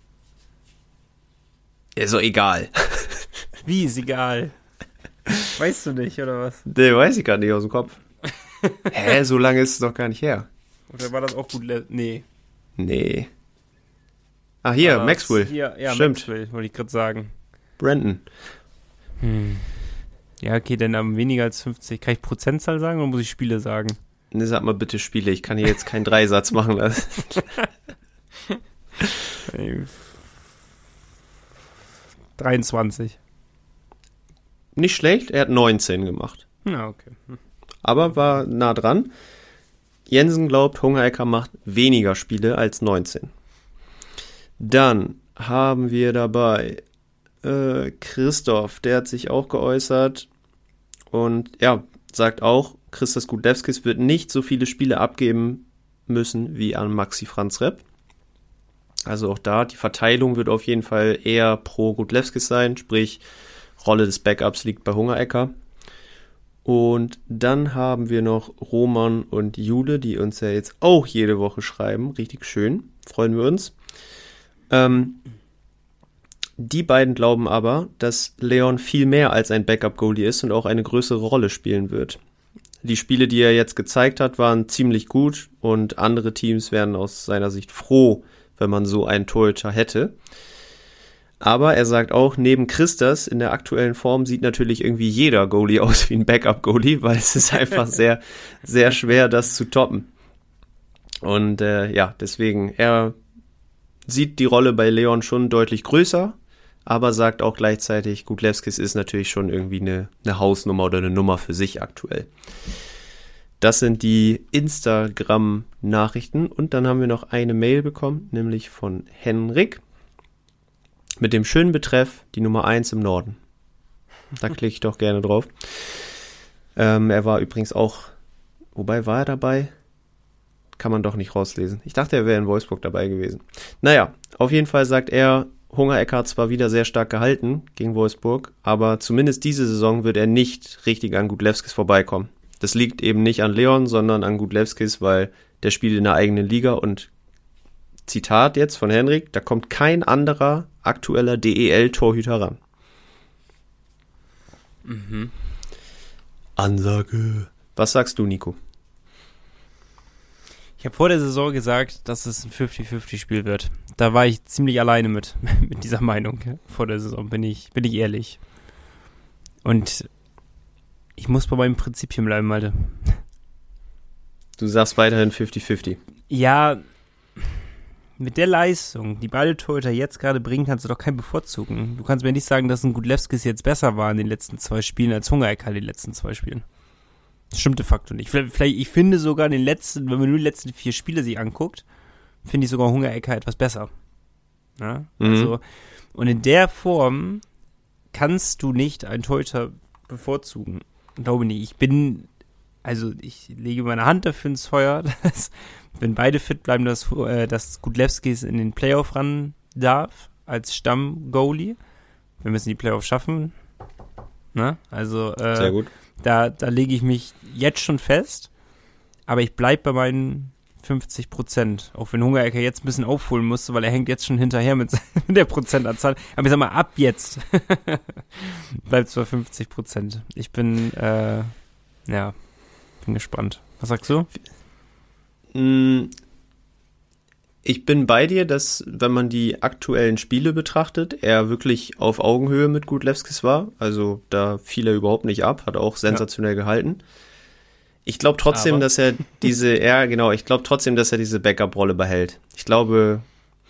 Ist doch egal. Wie ist egal? Weißt du nicht, oder was? Nee, weiß ich gar nicht aus dem Kopf. Hä, so lange ist es doch gar nicht her. Oder war das auch gut? Nee. Ah, hier, Maxwell. Ja, stimmt. Maxwell, wollte ich gerade sagen. Brandon. Ja, okay, dann am weniger als 50. Kann ich Prozentzahl sagen oder muss ich Spiele sagen? Ne, sag mal bitte Spiele. Ich kann hier jetzt keinen Dreisatz machen lassen. 23. Nicht schlecht, er hat 19 gemacht. Ja, okay. Aber war nah dran. Jensen glaubt, Hungerecker macht weniger Spiele als 19. Dann haben wir dabei Christoph, der hat sich auch geäußert und ja, sagt auch, Christos Gudlewskis wird nicht so viele Spiele abgeben müssen wie an Maxi Franz Repp. Also auch da, die Verteilung wird auf jeden Fall eher pro Gudlewskis sein, sprich Rolle des Backups liegt bei Hungerecker. Und dann haben wir noch Roman und Jule, die uns ja jetzt auch jede Woche schreiben. Richtig schön, freuen wir uns. Die beiden glauben aber, dass Leon viel mehr als ein Backup-Goalie ist und auch eine größere Rolle spielen wird. Die Spiele, die er jetzt gezeigt hat, waren ziemlich gut und andere Teams wären aus seiner Sicht froh, wenn man so einen Torhüter hätte. Aber er sagt auch, neben Christos in der aktuellen Form sieht natürlich irgendwie jeder Goalie aus wie ein Backup-Goalie, weil es ist einfach sehr, sehr schwer, das zu toppen. Und deswegen, er sieht die Rolle bei Leon schon deutlich größer, aber sagt auch gleichzeitig, Gudlewskis ist natürlich schon irgendwie eine Hausnummer oder eine Nummer für sich aktuell. Das sind die Instagram-Nachrichten und dann haben wir noch eine Mail bekommen, nämlich von Henrik mit dem schönen Betreff, die Nummer 1 im Norden. Da klicke ich doch gerne drauf. Er war übrigens auch, wobei war er dabei? Kann man doch nicht rauslesen. Ich dachte, er wäre in Wolfsburg dabei gewesen. Naja, auf jeden Fall sagt er, Hungerecker hat zwar wieder sehr stark gehalten gegen Wolfsburg, aber zumindest diese Saison wird er nicht richtig an Gudlewskis vorbeikommen. Das liegt eben nicht an Leon, sondern an Gudlewskis, weil der spielt in der eigenen Liga und Zitat jetzt von Henrik, da kommt kein anderer aktueller DEL-Torhüter ran. Ansage. Was sagst du, Nico? Ich habe vor der Saison gesagt, dass es ein 50-50-Spiel wird. Da war ich ziemlich alleine mit dieser Meinung. Vor der Saison, bin ich ehrlich. Und ich muss bei meinem Prinzipien bleiben, Alter. Du sagst weiterhin 50-50. Ja, mit der Leistung, die beide Torhüter jetzt gerade bringen, kannst du doch keinen bevorzugen. Du kannst mir nicht sagen, dass ein Gudlewskis jetzt besser war in den letzten 2 Spielen als Hungerecker in den letzten 2 Spielen. Das stimmt de facto nicht. Vielleicht, ich finde sogar in den letzten, wenn man nur die letzten 4 Spiele sich anguckt, finde ich sogar Hungerecker etwas besser. Ja? Also, und in der Form kannst du nicht einen Torhüter bevorzugen. Ich glaube nicht. Ich lege meine Hand dafür ins Feuer, dass, wenn beide fit bleiben, dass Gudlewskis in den Playoff ran darf, als Stamm-Goalie. Wenn wir es in die Playoff schaffen. Ne? Also, sehr gut. Da lege ich mich jetzt schon fest. Aber ich bleibe bei meinen 50%. Auch wenn Hungerecker jetzt ein bisschen aufholen musste, weil er hängt jetzt schon hinterher mit der Prozentanzahl. Aber ich sag mal, ab jetzt bleibt es bei 50%. Ich bin, bin gespannt. Was sagst du? Ich bin bei dir, dass, wenn man die aktuellen Spiele betrachtet, er wirklich auf Augenhöhe mit Gudlewskis war. Also da fiel er überhaupt nicht ab, hat auch sensationell gehalten. Ich glaube trotzdem, dass er diese Backup-Rolle behält. Ich glaube,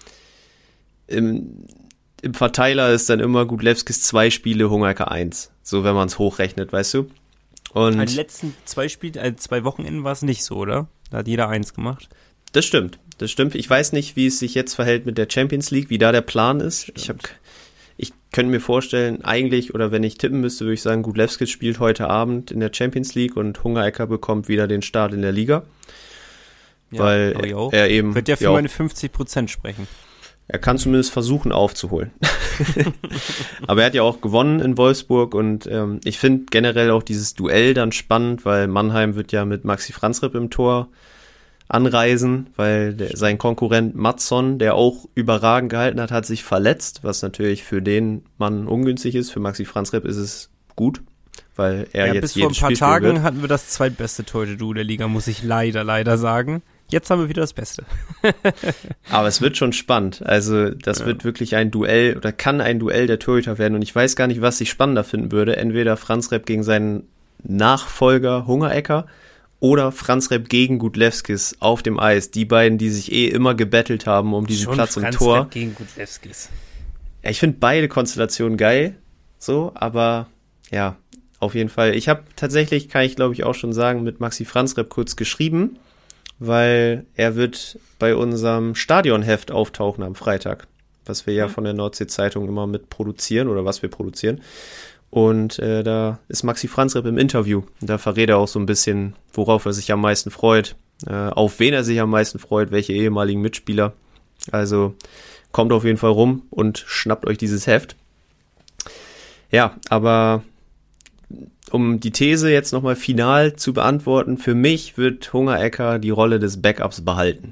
im Verteiler ist dann immer Gudlewskis 2 Spiele, Hungerecker 1. So, wenn man es hochrechnet, weißt du? Und die letzten 2 Spiele, 2 Wochenenden war es nicht so, oder? Da hat jeder 1 gemacht. Das stimmt. Ich weiß nicht, wie es sich jetzt verhält mit der Champions League, wie da der Plan ist. Ich könnte mir vorstellen, eigentlich, oder wenn ich tippen müsste, würde ich sagen, Gudlewskis spielt heute Abend in der Champions League und Hungerecker bekommt wieder den Start in der Liga. Ja, weil er eben... Wird ja für meine 50% sprechen. Er kann zumindest versuchen aufzuholen. Aber er hat ja auch gewonnen in Wolfsburg und ich finde generell auch dieses Duell dann spannend, weil Mannheim wird ja mit Maxi Franzreb im Tor anreisen, weil sein Konkurrent Mattsson, der auch überragend gehalten hat sich verletzt, was natürlich für den Mann ungünstig ist. Für Maxi Franzreb ist es gut, weil er jetzt jedes Spiel bis vor ein paar Tagen hatten wir das zweitbeste Torhüter-Duo der Liga, muss ich leider sagen. Jetzt haben wir wieder das Beste. Aber es wird schon spannend. Also das wird wirklich ein Duell oder kann ein Duell der Torhüter werden und ich weiß gar nicht, was ich spannender finden würde. Entweder Franzreb gegen seinen Nachfolger Hungerecker oder Franzreb gegen Gudlewskis auf dem Eis. Die beiden, die sich immer gebettelt haben um diesen Platz im Tor. Franzreb gegen Gudlewskis. Ja, ich finde beide Konstellationen geil, so, aber ja, auf jeden Fall. Ich habe tatsächlich, kann ich glaube ich auch schon sagen, mit Maxi Franzreb kurz geschrieben, weil er wird bei unserem Stadionheft auftauchen am Freitag, was wir ja von der Nordsee-Zeitung immer mit produzieren oder was wir produzieren. Und da ist Maxi Franzreb im Interview. Da verrät er auch so ein bisschen, worauf er sich am meisten freut, auf wen er sich am meisten freut, welche ehemaligen Mitspieler. Also kommt auf jeden Fall rum und schnappt euch dieses Heft. Ja, aber um die These jetzt nochmal final zu beantworten, für mich wird Hungerecker die Rolle des Backups behalten.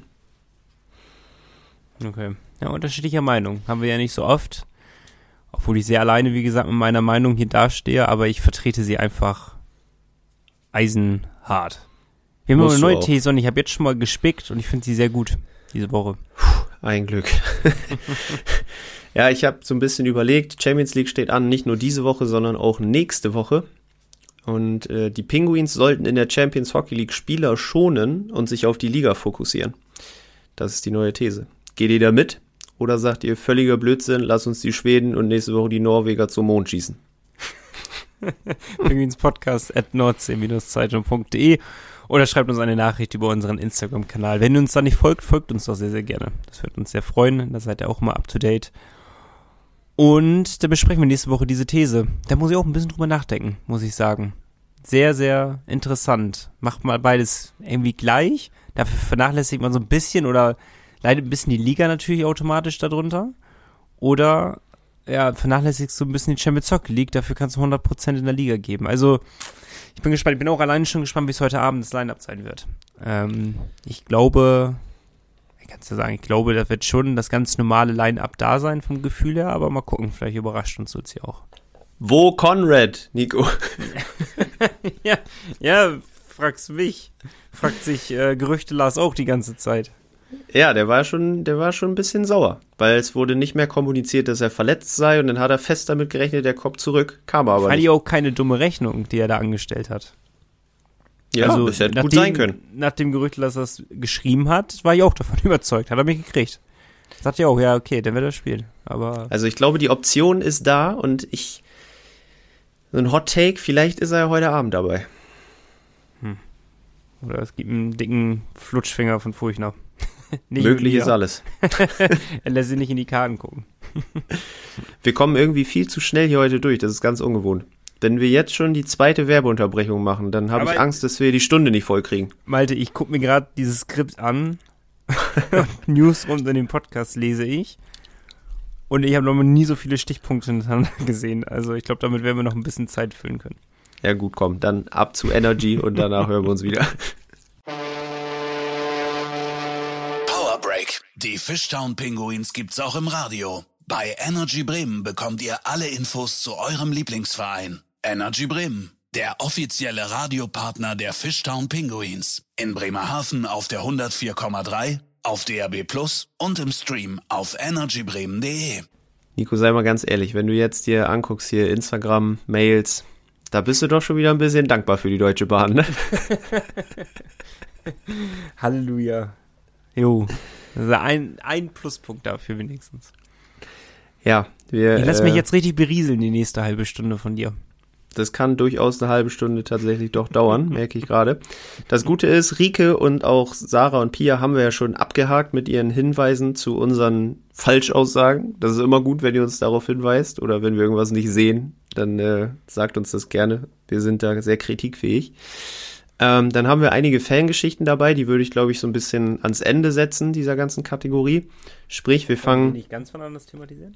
Okay. Ja, unterschiedlicher Meinung. Haben wir ja nicht so oft. Obwohl ich sehr alleine, wie gesagt, mit meiner Meinung hier dastehe, aber ich vertrete sie einfach eisenhart. Wir haben noch eine neue These und ich habe jetzt schon mal gespickt und ich finde sie sehr gut, diese Woche. Ein Glück. Ja, ich habe so ein bisschen überlegt, Champions League steht an, nicht nur diese Woche, sondern auch nächste Woche. Und die Pinguins sollten in der Champions Hockey League Spieler schonen und sich auf die Liga fokussieren. Das ist die neue These. Geht ihr da mit? Oder sagt ihr, völliger Blödsinn, lass uns die Schweden und nächste Woche die Norweger zum Mond schießen? Pinguinspodcast@nordsee-zeitung.de oder schreibt uns eine Nachricht über unseren Instagram-Kanal. Wenn ihr uns da nicht folgt, folgt uns doch sehr, sehr gerne. Das würde uns sehr freuen, da seid ihr auch immer up to date. Und da besprechen wir nächste Woche diese These. Da muss ich auch ein bisschen drüber nachdenken, muss ich sagen. Sehr, sehr interessant. Macht mal beides irgendwie gleich. Dafür vernachlässigt man so ein bisschen oder leidet ein bisschen die Liga natürlich automatisch darunter. Oder ja, vernachlässigst du ein bisschen die Champions Hockey League, dafür kannst du 100% in der Liga geben. Also, ich bin gespannt. Ich bin auch alleine schon gespannt, wie es heute Abend das Line-Up sein wird. Ich glaube, da wird schon das ganz normale Line-Up da sein vom Gefühl her, aber mal gucken, vielleicht überrascht uns jetzt hier auch. Wo Conrad, Nico? ja, fragst mich. Fragt sich Gerüchte Lars auch die ganze Zeit. Ja, der war schon ein bisschen sauer, weil es wurde nicht mehr kommuniziert, dass er verletzt sei und dann hat er fest damit gerechnet, der kommt zurück, kam aber nicht. Fand ich auch keine dumme Rechnung, die er da angestellt hat. Ja, also, das hätte gut sein können. Nach dem Gerücht, dass er es geschrieben hat, war ich auch davon überzeugt, hat er mich gekriegt. Sagt ja auch, ja, okay, dann wird er spielen. Aber also ich glaube, die Option ist da und so ein Hot Take, vielleicht ist er ja heute Abend dabei. Oder es gibt einen dicken Flutschfinger von Furchner. Möglich ist alles. Er lässt sich nicht in die Karten gucken. Wir kommen irgendwie viel zu schnell hier heute durch, das ist ganz ungewohnt. Wenn wir jetzt schon die zweite Werbeunterbrechung machen, dann habe ich Angst, dass wir die Stunde nicht voll kriegen. Malte, ich gucke mir gerade dieses Skript an. News rund in dem Podcast lese ich. Und ich habe noch nie so viele Stichpunkte hintereinander gesehen. Also ich glaube, damit werden wir noch ein bisschen Zeit füllen können. Ja gut, komm, dann ab zu Energy und danach hören wir uns wieder. Power Break. Die Fishtown Pinguins gibt's auch im Radio. Bei Energy Bremen bekommt ihr alle Infos zu eurem Lieblingsverein. Energy Bremen, der offizielle Radiopartner der Fishtown Pinguins. In Bremerhaven auf der 104,3, auf DAB+ und im Stream auf energybremen.de. Nico, sei mal ganz ehrlich, wenn du jetzt dir anguckst hier Instagram, Mails, da bist du doch schon wieder ein bisschen dankbar für die Deutsche Bahn, ne? Halleluja. Jo, also ein Pluspunkt dafür wenigstens. Ja, Ich lass mich jetzt richtig berieseln, die nächste halbe Stunde von dir. Das kann durchaus eine halbe Stunde tatsächlich doch dauern, merke ich gerade. Das Gute ist, Rike und auch Sarah und Pia haben wir ja schon abgehakt mit ihren Hinweisen zu unseren Falschaussagen. Das ist immer gut, wenn ihr uns darauf hinweist oder wenn wir irgendwas nicht sehen, dann sagt uns das gerne. Wir sind da sehr kritikfähig. Dann haben wir einige Fangeschichten dabei, die würde ich, glaube ich, so ein bisschen ans Ende setzen, dieser ganzen Kategorie. Sprich, wir fangen... nicht ganz von anders thematisieren?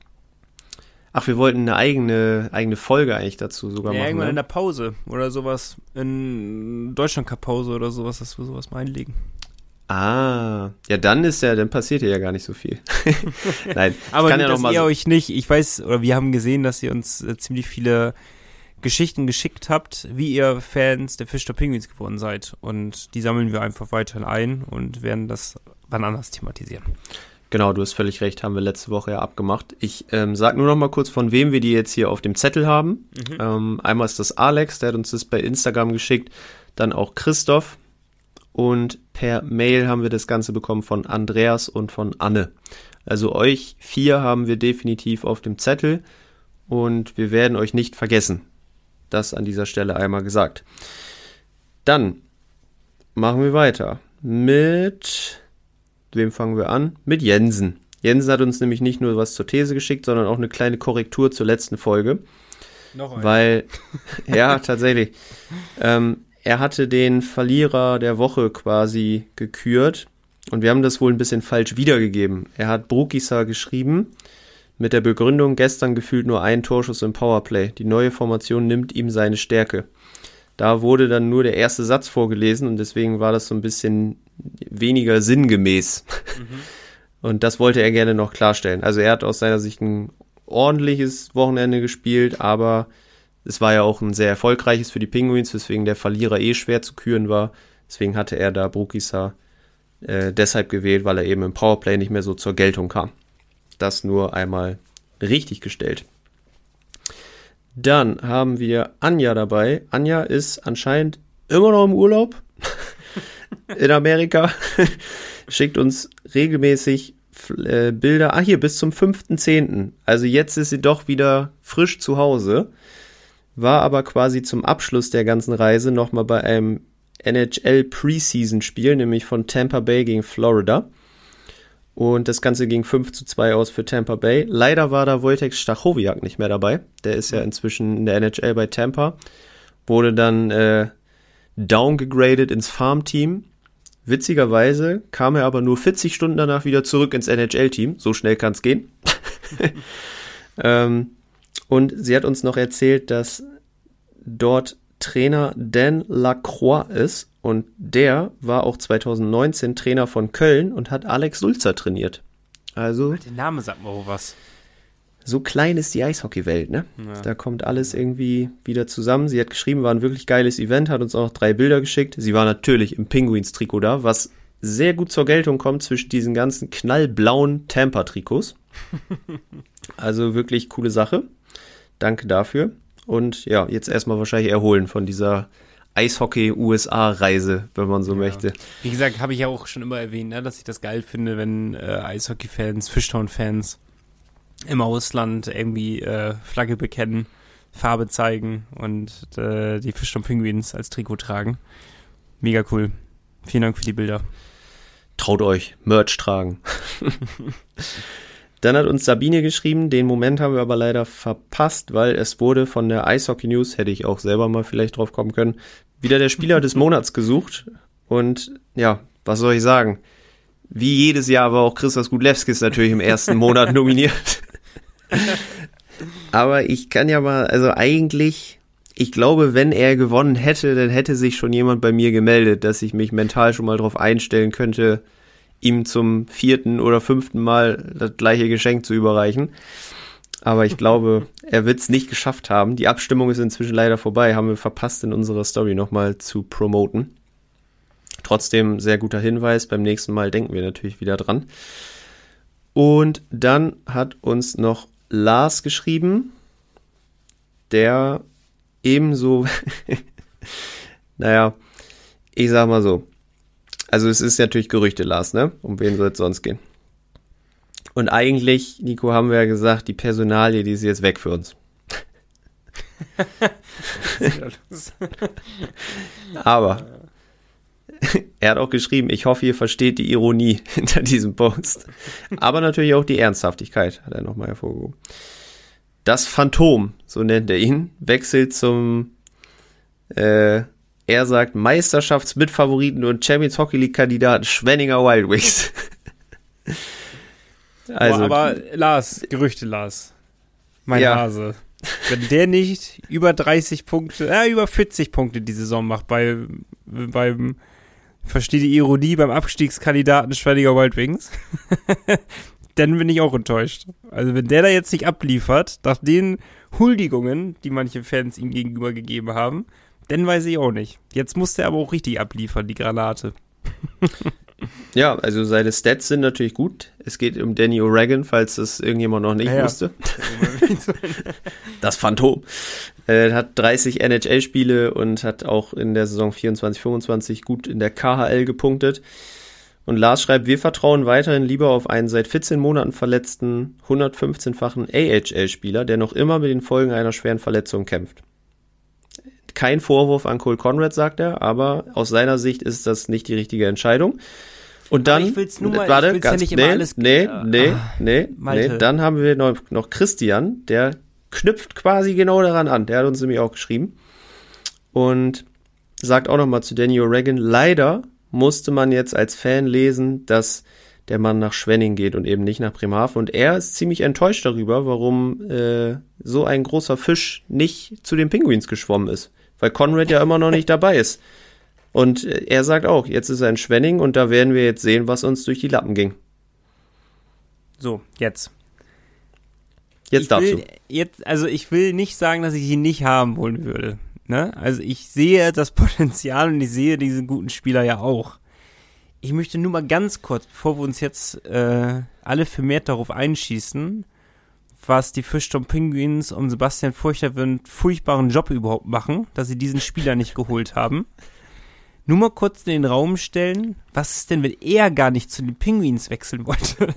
Ach, wir wollten eine eigene Folge eigentlich dazu sogar machen. Irgendwann ne? in der Pause oder sowas, in Deutschland-Cup-Pause oder sowas, dass wir sowas mal einlegen. Ah, ja, dann passiert ja gar nicht so viel. Nein, aber ich kann ja noch dass mal ihr euch nicht, ich weiß, oder wir haben gesehen, dass ihr uns ziemlich viele Geschichten geschickt habt, wie ihr Fans der Fishtown Pinguins geworden seid. Und die sammeln wir einfach weiterhin ein und werden das wann anders thematisieren. Genau, du hast völlig recht, haben wir letzte Woche ja abgemacht. Ich sag nur noch mal kurz, von wem wir die jetzt hier auf dem Zettel haben. Einmal ist das Alex, der hat uns das bei Instagram geschickt, dann auch Christoph und per Mail haben wir das Ganze bekommen von Andreas und von Anne. Also euch 4 haben wir definitiv auf dem Zettel und wir werden euch nicht vergessen. Das an dieser Stelle einmal gesagt. Dann machen wir weiter mit... Wem fangen wir an? Mit Jensen. Jensen hat uns nämlich nicht nur was zur These geschickt, sondern auch eine kleine Korrektur zur letzten Folge. Noch ein. Weil, ja, tatsächlich. Er hatte den Verlierer der Woche quasi gekürt und wir haben das wohl ein bisschen falsch wiedergegeben. Er hat Brukisa geschrieben mit der Begründung, gestern gefühlt nur ein Torschuss im Powerplay. Die neue Formation nimmt ihm seine Stärke. Da wurde dann nur der erste Satz vorgelesen und deswegen war das so ein bisschen weniger sinngemäß. Und das wollte er gerne noch klarstellen. Also er hat aus seiner Sicht ein ordentliches Wochenende gespielt, aber es war ja auch ein sehr erfolgreiches für die Pinguins, weswegen der Verlierer schwer zu küren war. Deswegen hatte er da Brukisa deshalb gewählt, weil er eben im Powerplay nicht mehr so zur Geltung kam. Das nur einmal richtig gestellt. Dann haben wir Anja dabei. Anja ist anscheinend immer noch im Urlaub in Amerika. Schickt uns regelmäßig Bilder. Hier, bis zum 5.10. Also jetzt ist sie doch wieder frisch zu Hause. War aber quasi zum Abschluss der ganzen Reise nochmal bei einem NHL Preseason-Spiel, nämlich von Tampa Bay gegen Florida. Und das Ganze ging 5:2 aus für Tampa Bay. Leider war da Wojtek Stachowiak nicht mehr dabei. Der ist ja inzwischen in der NHL bei Tampa. Wurde dann downgegradet ins Farmteam. Witzigerweise kam er aber nur 40 Stunden danach wieder zurück ins NHL-Team. So schnell kann es gehen. Und sie hat uns noch erzählt, dass dort Trainer Dan Lacroix ist. Und der war auch 2019 Trainer von Köln und hat Alex Sulzer trainiert. Also Der Name sagt mir auch was. so klein ist die Eishockeywelt, ne? Ja. Da kommt alles irgendwie wieder zusammen. Sie hat geschrieben, war ein wirklich geiles Event, hat uns auch 3 Bilder geschickt. Sie war natürlich im Pinguins-Trikot da, was sehr gut zur Geltung kommt zwischen diesen ganzen knallblauen Tampa-Trikots. Also wirklich coole Sache. Danke dafür. Und ja, jetzt erstmal wahrscheinlich erholen von dieser Eishockey-USA-Reise, wenn man so möchte. Wie gesagt, habe ich ja auch schon immer erwähnt, ne, dass ich das geil finde, wenn Eishockey-Fans, Fishtown-Fans im Ausland irgendwie Flagge bekennen, Farbe zeigen und die Fishtown Pinguins als Trikot tragen. Mega cool. Vielen Dank für die Bilder. traut euch, Merch tragen. Dann hat uns Sabine geschrieben, den Moment haben wir aber leider verpasst, weil es wurde von der Eishockey News, hätte ich auch selber mal vielleicht drauf kommen können, wieder der Spieler des Monats gesucht. Und ja, was soll ich sagen? Wie jedes Jahr war auch Christos Gudlewskis natürlich im ersten Monat nominiert. Aber ich kann ja mal, also eigentlich, ich glaube, wenn er gewonnen hätte, dann hätte sich schon jemand bei mir gemeldet, dass ich mich mental schon mal drauf einstellen könnte, ihm zum 4. oder 5. Mal das gleiche Geschenk zu überreichen. Aber ich glaube, er wird es nicht geschafft haben. Die Abstimmung ist inzwischen leider vorbei, haben wir verpasst in unserer Story nochmal zu promoten. Trotzdem sehr guter Hinweis, beim nächsten Mal denken wir natürlich wieder dran. Und dann hat uns noch Lars geschrieben, der ebenso, naja, ich sag mal so, also es ist natürlich Gerüchte, Lars, ne? Um wen soll es sonst gehen? Und eigentlich, Nico, haben wir ja gesagt, die Personalie, die ist jetzt weg für uns. Aber er hat auch geschrieben, ich hoffe, ihr versteht die Ironie hinter diesem Post. Aber natürlich auch die Ernsthaftigkeit, hat er nochmal hervorgehoben. Das Phantom, so nennt er ihn, wechselt zum, er sagt, Meisterschaftsmitfavoriten und Champions Hockey League-Kandidaten Schwenninger Wild Wings. Also, aber Lars, Gerüchte Lars, mein Hase. Wenn der nicht über 30 Punkte, über 40 Punkte die Saison macht beim verstehe die Ironie, beim Abstiegskandidaten Schwenninger Wild Wings, dann bin ich auch enttäuscht. Also wenn der da jetzt nicht abliefert, nach den Huldigungen, die manche Fans ihm gegenüber gegeben haben, dann weiß ich auch nicht. Jetzt muss der aber auch richtig abliefern, die Granate. Ja, also seine Stats sind natürlich gut. Es geht um Danny O'Regan, falls das irgendjemand noch nicht wusste. Das Phantom. Hat 30 NHL-Spiele und hat auch in der Saison 24-25 gut in der KHL gepunktet. Und Lars schreibt, wir vertrauen weiterhin lieber auf einen seit 14 Monaten verletzten, 115-fachen AHL-Spieler, der noch immer mit den Folgen einer schweren Verletzung kämpft. Kein Vorwurf an Cole Conrad, sagt er, aber aus seiner Sicht ist das nicht die richtige Entscheidung. Und dann, dann haben wir noch Christian, der knüpft quasi genau daran an. Der hat uns nämlich auch geschrieben und sagt auch nochmal zu Danny O'Regan, leider musste man jetzt als Fan lesen, dass der Mann nach Schwenning geht und eben nicht nach Bremerhaven. Und er ist ziemlich enttäuscht darüber, warum so ein großer Fisch nicht zu den Penguins geschwommen ist. Weil Conrad ja immer noch nicht dabei ist. Und er sagt auch, jetzt ist er in Schwenning und da werden wir jetzt sehen, was uns durch die Lappen ging. So, jetzt. Jetzt darfst du. Ich will nicht sagen, dass ich ihn nicht haben wollen würde. Ne? Also ich sehe das Potenzial und ich sehe diesen guten Spieler ja auch. Ich möchte nur mal ganz kurz, bevor wir uns jetzt alle vermehrt darauf einschießen, was die Fischtown Penguins um Sebastian Furchter für einen furchtbaren Job überhaupt machen, dass sie diesen Spieler nicht geholt haben. Nur mal kurz in den Raum stellen, was ist denn, wenn er gar nicht zu den Penguins wechseln wollte?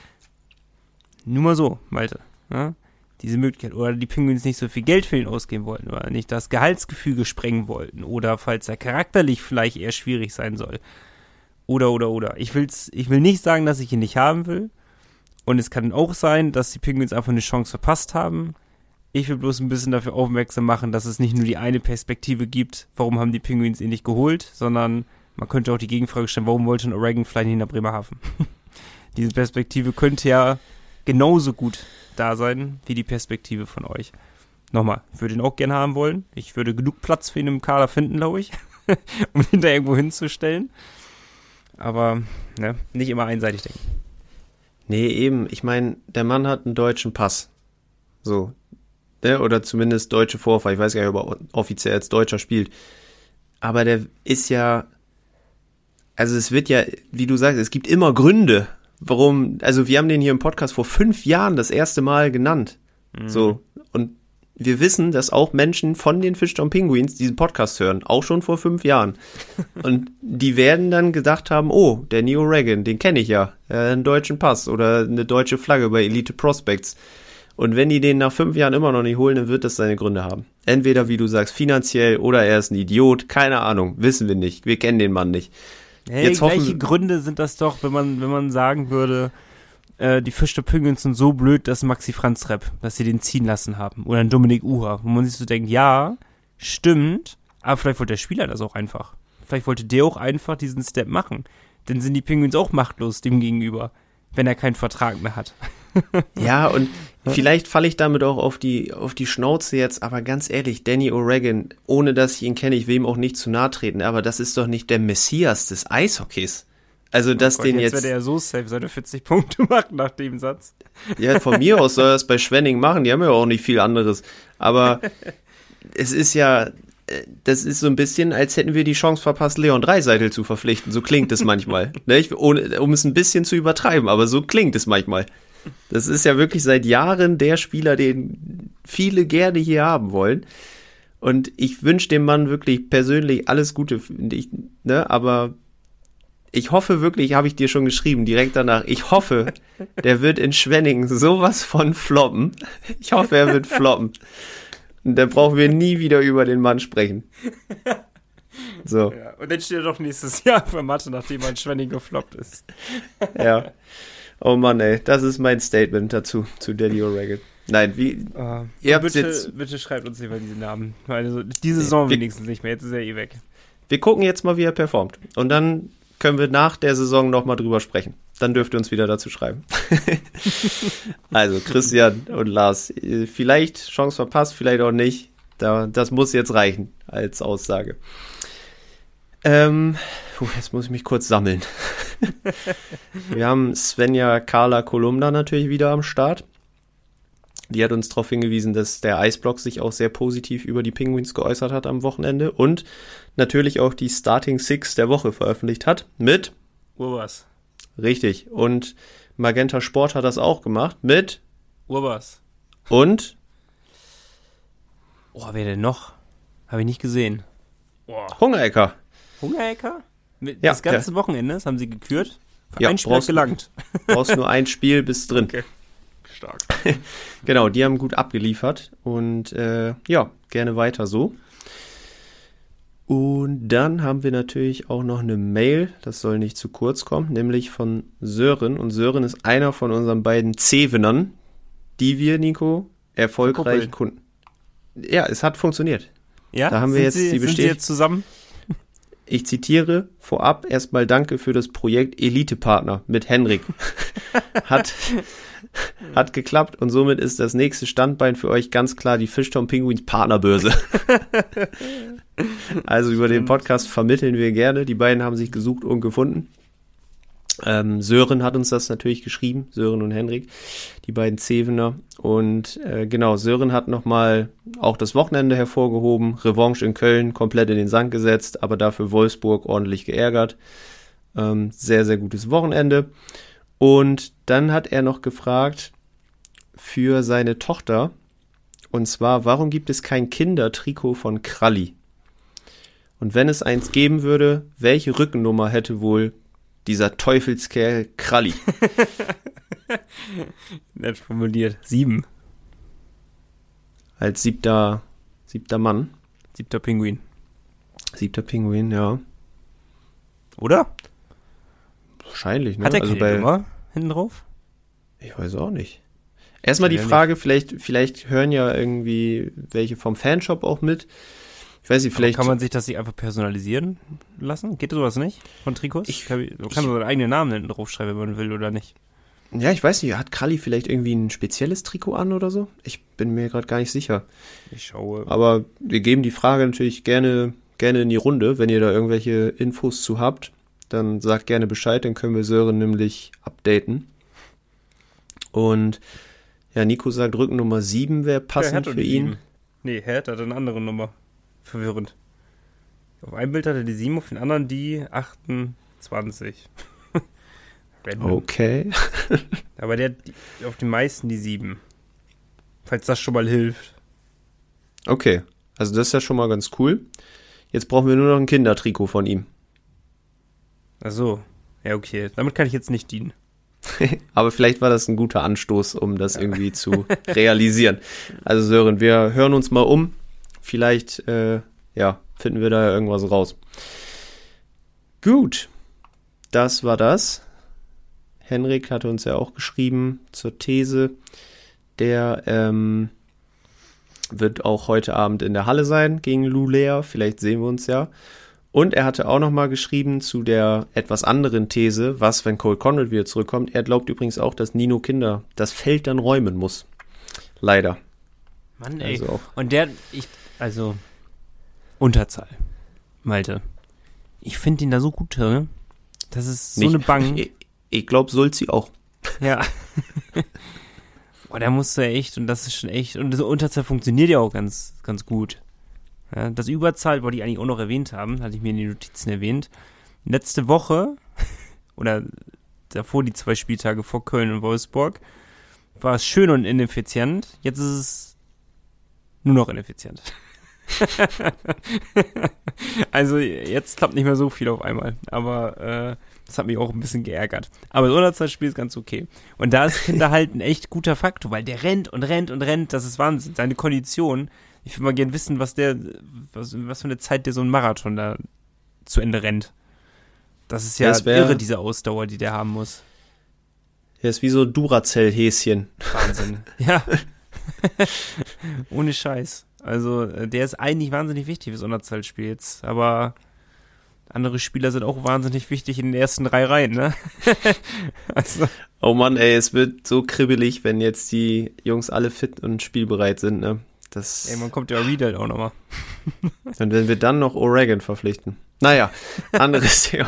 Nur mal so, Malte. Ja? Diese Möglichkeit. Oder die Penguins nicht so viel Geld für ihn ausgeben wollten oder nicht das Gehaltsgefüge sprengen wollten oder falls er charakterlich vielleicht eher schwierig sein soll. Oder. Ich will nicht sagen, dass ich ihn nicht haben will. Und es kann auch sein, dass die Penguins einfach eine Chance verpasst haben. Ich will bloß ein bisschen dafür aufmerksam machen, dass es nicht nur die eine Perspektive gibt, warum haben die Penguins ihn nicht geholt, sondern man könnte auch die Gegenfrage stellen, warum wollte ein O'Regan vielleicht nicht nach Bremerhaven? Diese Perspektive könnte ja genauso gut da sein, wie die Perspektive von euch. Nochmal, ich würde ihn auch gerne haben wollen. Ich würde genug Platz für ihn im Kader finden, glaube ich, um ihn da irgendwo hinzustellen. Aber nicht immer einseitig denken. Nee, eben. Ich meine, der Mann hat einen deutschen Pass. So. Oder zumindest deutsche Vorfahren. Ich weiß gar nicht, ob er offiziell als Deutscher spielt. Aber der ist ja, also es wird ja, wie du sagst, es gibt immer Gründe, warum, also wir haben den hier im Podcast vor 5 Jahren das erste Mal genannt. So. Und wir wissen, dass auch Menschen von den Fischtown Penguins diesen Podcast hören. Auch schon vor 5 Jahren. Und die werden dann gedacht haben, oh, der Neo O'Regan, den kenne ich ja. Einen deutschen Pass oder eine deutsche Flagge bei Elite Prospects. Und wenn die den nach 5 Jahren immer noch nicht holen, dann wird das seine Gründe haben. Entweder, wie du sagst, finanziell oder er ist ein Idiot. Keine Ahnung, wissen wir nicht. Wir kennen den Mann nicht. Hey, Jetzt gleiche Gründe sind das doch, wenn man sagen würde, die Fischtown Penguins sind so blöd, dass Maxi Franz Repp, dass sie den ziehen lassen haben. Oder ein Dominik Uha, wo man sich so denkt, ja, stimmt, aber vielleicht wollte der Spieler das auch einfach. Vielleicht wollte der auch einfach diesen Step machen. Dann sind die Penguins auch machtlos dem gegenüber, wenn er keinen Vertrag mehr hat. Ja, und vielleicht falle ich damit auch auf die Schnauze jetzt, aber ganz ehrlich, Danny O'Regan, ohne dass ich ihn kenne, ich will ihm auch nicht zu nahe treten, aber das ist doch nicht der Messias des Eishockeys. Also, dass den jetzt werde er so safe seine 40 Punkte macht nach dem Satz. Ja, von mir aus soll er es bei Schwenning machen, die haben ja auch nicht viel anderes. Aber es ist ja, das ist so ein bisschen, als hätten wir die Chance verpasst, Leon Draisaitl zu verpflichten. So klingt es manchmal. Ne? Um es ein bisschen zu übertreiben, aber so klingt es manchmal. Das ist ja wirklich seit Jahren der Spieler, den viele gerne hier haben wollen. Und ich wünsche dem Mann wirklich persönlich alles Gute. Aber ich hoffe wirklich, habe ich dir schon geschrieben, direkt danach, ich hoffe, der wird in Schwenningen sowas von floppen. Ich hoffe, er wird floppen. Und dann brauchen wir nie wieder über den Mann sprechen. So. Ja, und dann steht er doch nächstes Jahr für Mathe, nachdem er in Schwenningen gefloppt ist. Ja. Oh Mann, ey, das ist mein Statement dazu, zu Danny O'Regan. Nein, ihr habt bitte schreibt uns nicht mal diese Namen. Also, diese Saison wenigstens nicht mehr, jetzt ist er eh weg. Wir gucken jetzt mal, wie er performt. Und dann können wir nach der Saison nochmal drüber sprechen. Dann dürft ihr uns wieder dazu schreiben. Also, Christian und Lars, vielleicht Chance verpasst, vielleicht auch nicht. Das muss jetzt reichen als Aussage. Jetzt muss ich mich kurz sammeln. Wir haben Svenja Carla Kolumna natürlich wieder am Start. Die hat uns darauf hingewiesen, dass der Eisblock sich auch sehr positiv über die Penguins geäußert hat am Wochenende und natürlich auch die Starting Six der Woche veröffentlicht hat mit Urbas. Richtig. Und Magenta Sport hat das auch gemacht mit Urbas. Und wer denn noch? Habe ich nicht gesehen. Hungerecker. Hungerecker? Das ganze Wochenende, das haben sie gekürt. Für ein Spiel gelangt. Brauchst nur ein Spiel, bist drin. Okay. Stark. Genau, die haben gut abgeliefert und gerne weiter so. Und dann haben wir natürlich auch noch eine Mail, das soll nicht zu kurz kommen, nämlich von Sören. Und Sören ist einer von unseren beiden Zevenern, die wir, Nico, erfolgreich Kunden. Ja, es hat funktioniert. Ja, da haben wir jetzt die sind Sie jetzt zusammen? Ich zitiere vorab erstmal Danke für das Projekt Elite-Partner mit Henrik. Hat geklappt und somit ist das nächste Standbein für euch ganz klar die Fischtown Penguins Partnerbörse. Also über den Podcast vermitteln wir gerne. Die beiden haben sich gesucht und gefunden. Sören hat uns das natürlich geschrieben, Sören und Henrik, die beiden Zevener. Und Sören hat nochmal auch das Wochenende hervorgehoben. Revanche in Köln, komplett in den Sand gesetzt, aber dafür Wolfsburg ordentlich geärgert. Sehr, sehr gutes Wochenende. Und dann hat er noch gefragt für seine Tochter, und zwar, warum gibt es kein Kindertrikot von Kralli? Und wenn es eins geben würde, welche Rückennummer hätte wohl dieser Teufelskerl Kralli? Nett formuliert. 7. Als siebter Mann. 7. Pinguin. 7. Pinguin, ja. Oder? Wahrscheinlich, ne? Hat er keine Nummer hinten drauf? Ich weiß auch nicht. Erstmal die Frage, vielleicht hören ja irgendwie welche vom Fanshop auch mit. Ich weiß nicht, vielleicht. Aber kann man sich das nicht einfach personalisieren lassen? Geht sowas nicht? Von Trikots? Man kann so seinen eigenen Namen hinten draufschreiben, wenn man will, oder nicht? Ja, ich weiß nicht. Hat Kralli vielleicht irgendwie ein spezielles Trikot an oder so? Ich bin mir gerade gar nicht sicher. Ich schaue. Aber wir geben die Frage natürlich gerne in die Runde. Wenn ihr da irgendwelche Infos zu habt, dann sagt gerne Bescheid, dann können wir Sören nämlich updaten. Und ja, Nico sagt, Rückennummer 7 wäre passend für ihn. 7. Nee, Herd hat eine andere Nummer. Verwirrend. Auf einem Bild hat er die 7, auf den anderen die 28. Okay. Aber der hat auf den meisten die 7. Falls das schon mal hilft. Okay, also das ist ja schon mal ganz cool. Jetzt brauchen wir nur noch ein Kindertrikot von ihm. Ach so. Ja, okay. Damit kann ich jetzt nicht dienen. Aber vielleicht war das ein guter Anstoß, um das irgendwie zu realisieren. Also Sören, wir hören uns mal um. Vielleicht, finden wir da irgendwas raus. Gut. das war das. Henrik hatte uns ja auch geschrieben zur These. Der wird auch heute Abend in der Halle sein gegen Lulea. Vielleicht sehen wir uns ja. Und er hatte auch nochmal geschrieben zu der etwas anderen These, was, wenn Cole Conrad wieder zurückkommt. Er glaubt übrigens auch, dass Nino Kinder das Feld dann räumen muss. Leider. Mann, ey. Also und Unterzahl. Malte. Ich finde ihn da so gut, ne? Das ist so eine Bank. Ich glaube, soll sie auch. Ja. Boah, da musst du ja echt, und das ist schon echt, und diese Unterzahl funktioniert ja auch ganz, ganz gut. Ja, das Überzahl wollte ich eigentlich auch noch erwähnt haben, hatte ich mir in den Notizen erwähnt. Letzte Woche, oder davor die 2 Spieltage vor Köln und Wolfsburg, war es schön und ineffizient. Jetzt ist es nur noch ineffizient. Also jetzt klappt nicht mehr so viel auf einmal, aber das hat mich auch ein bisschen geärgert. Aber das Unterzahlspiel ist ganz okay. Und da ist Kinder halt ein echt guter Faktor, weil der rennt und rennt und rennt, das ist Wahnsinn. Seine Kondition, ich würde mal gerne wissen, was für eine Zeit der so einen Marathon da zu Ende rennt. Das ist ja irre, diese Ausdauer, die der haben muss. Der ist wie so ein Duracell-Häschen. Wahnsinn. Ja. Ohne Scheiß. Also, der ist eigentlich wahnsinnig wichtig fürs Unterzahlspiel jetzt, aber andere Spieler sind auch wahnsinnig wichtig in den ersten 3 Reihen, ne? Also. Oh Mann, ey, es wird so kribbelig, wenn jetzt die Jungs alle fit und spielbereit sind, ne? Man kommt ja Riedel auch nochmal. Und wenn wir dann noch O'Regan verpflichten. Naja, anderes Thema.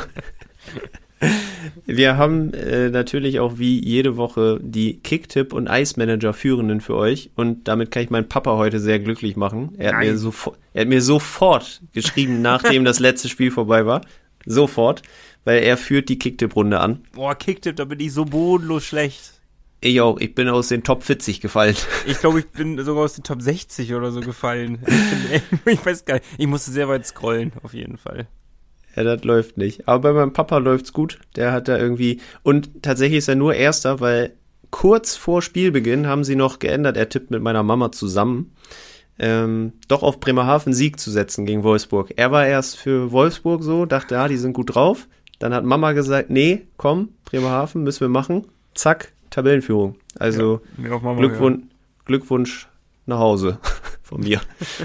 Wir haben natürlich auch wie jede Woche die Kicktipp und Ice Manager Führenden für euch und damit kann ich meinen Papa heute sehr glücklich machen. Er hat mir sofort geschrieben, nachdem das letzte Spiel vorbei war. Sofort, weil er führt die Kicktipp-Runde an. Boah, Kicktipp, da bin ich so bodenlos schlecht. Ich auch, ich bin aus den Top 40 gefallen. Ich glaube, ich bin sogar aus den Top 60 oder so gefallen. Ich weiß gar nicht, ich musste sehr weit scrollen, auf jeden Fall. Ja, das läuft nicht. Aber bei meinem Papa läuft's gut. Der hat da irgendwie... Und tatsächlich ist er nur Erster, weil kurz vor Spielbeginn haben sie noch geändert. Er tippt mit meiner Mama zusammen, doch auf Bremerhaven Sieg zu setzen gegen Wolfsburg. Er war erst für Wolfsburg so, dachte, ja, die sind gut drauf. Dann hat Mama gesagt, nee, komm, Bremerhaven müssen wir machen. Zack, Tabellenführung. Also ja, Mama, Glückwunsch nach Hause von mir.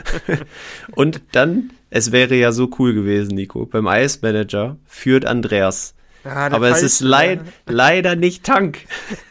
Und dann... Es wäre ja so cool gewesen, Nico. Beim Ice Manager führt Andreas. Ja, aber es ist leider nicht Tank.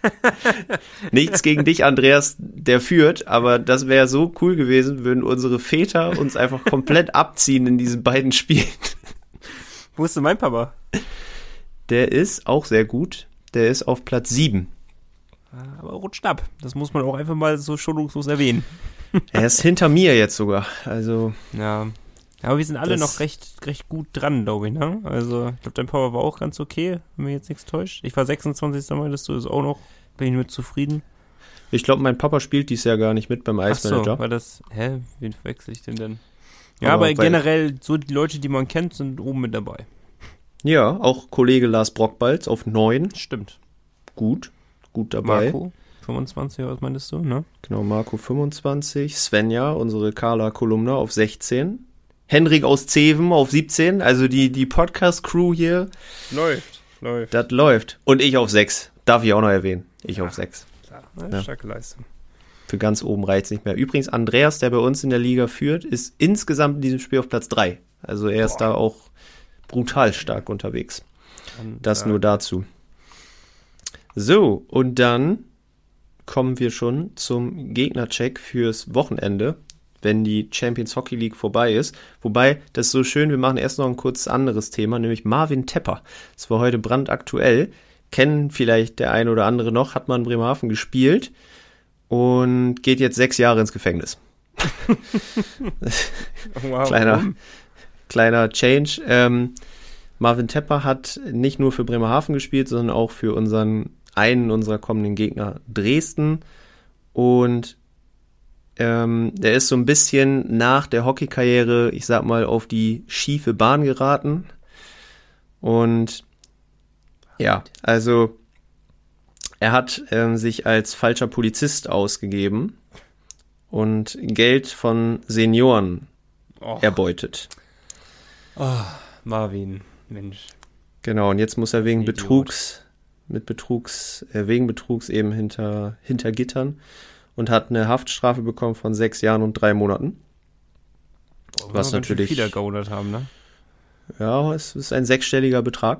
Nichts gegen dich, Andreas, der führt. Aber das wäre so cool gewesen, würden unsere Väter uns einfach komplett abziehen in diesen beiden Spielen. Wo ist denn mein Papa? Der ist auch sehr gut. Der ist auf Platz 7. Aber rutscht ab. Das muss man auch einfach mal so schonungslos erwähnen. Er ist hinter mir jetzt sogar. Also... Ja... Aber wir sind alle noch recht gut dran, glaube ich, ne? Also, ich glaube, dein Power war auch ganz okay, wenn mich jetzt nichts täuscht. Ich war 26. meintest du, ist auch noch, bin ich mit zufrieden. Ich glaube, mein Papa spielt dies Jahr gar nicht mit beim Ice Manager. Ach so, war das, wen verwechsel ich denn? Ja, aber generell, so die Leute, die man kennt, sind oben mit dabei. Ja, auch Kollege Lars Brockbalz auf 9. Stimmt. Gut dabei. Marco, 25, was meintest du, ne? Genau, Marco 25. Svenja, unsere Carla-Kolumna, auf 16. Henrik aus Zeven auf 17, also die Podcast-Crew hier. Läuft. Das läuft. Und ich auf 6. Darf ich auch noch erwähnen. Ich auf 6. Klar, starke Leistung. Für ganz oben reicht's nicht mehr. Übrigens, Andreas, der bei uns in der Liga führt, ist insgesamt in diesem Spiel auf Platz 3. Also er ist da auch brutal stark unterwegs. Das nur dazu. So, und dann kommen wir schon zum Gegnercheck fürs Wochenende, wenn die Champions Hockey League vorbei ist. Wobei, das ist so schön, wir machen erst noch ein kurzes anderes Thema, nämlich Marvin Tepper. Das war heute brandaktuell. Kennen vielleicht der eine oder andere noch, hat man in Bremerhaven gespielt und geht jetzt 6 Jahre ins Gefängnis. Wow, kleiner Change. Marvin Tepper hat nicht nur für Bremerhaven gespielt, sondern auch für einen unserer kommenden Gegner Dresden. Und der ist so ein bisschen nach der Hockeykarriere, ich sag mal, auf die schiefe Bahn geraten. Und ja, also er hat sich als falscher Polizist ausgegeben und Geld von Senioren erbeutet. Oh, Marvin, Mensch. Genau, und jetzt muss er wegen Idiot. wegen Betrugs eben hinter Gittern und hat eine Haftstrafe bekommen von 6 Jahren und 3 Monaten. Was natürlich viele gegaunert haben, ne? Ja, es ist ein 6-stelliger Betrag.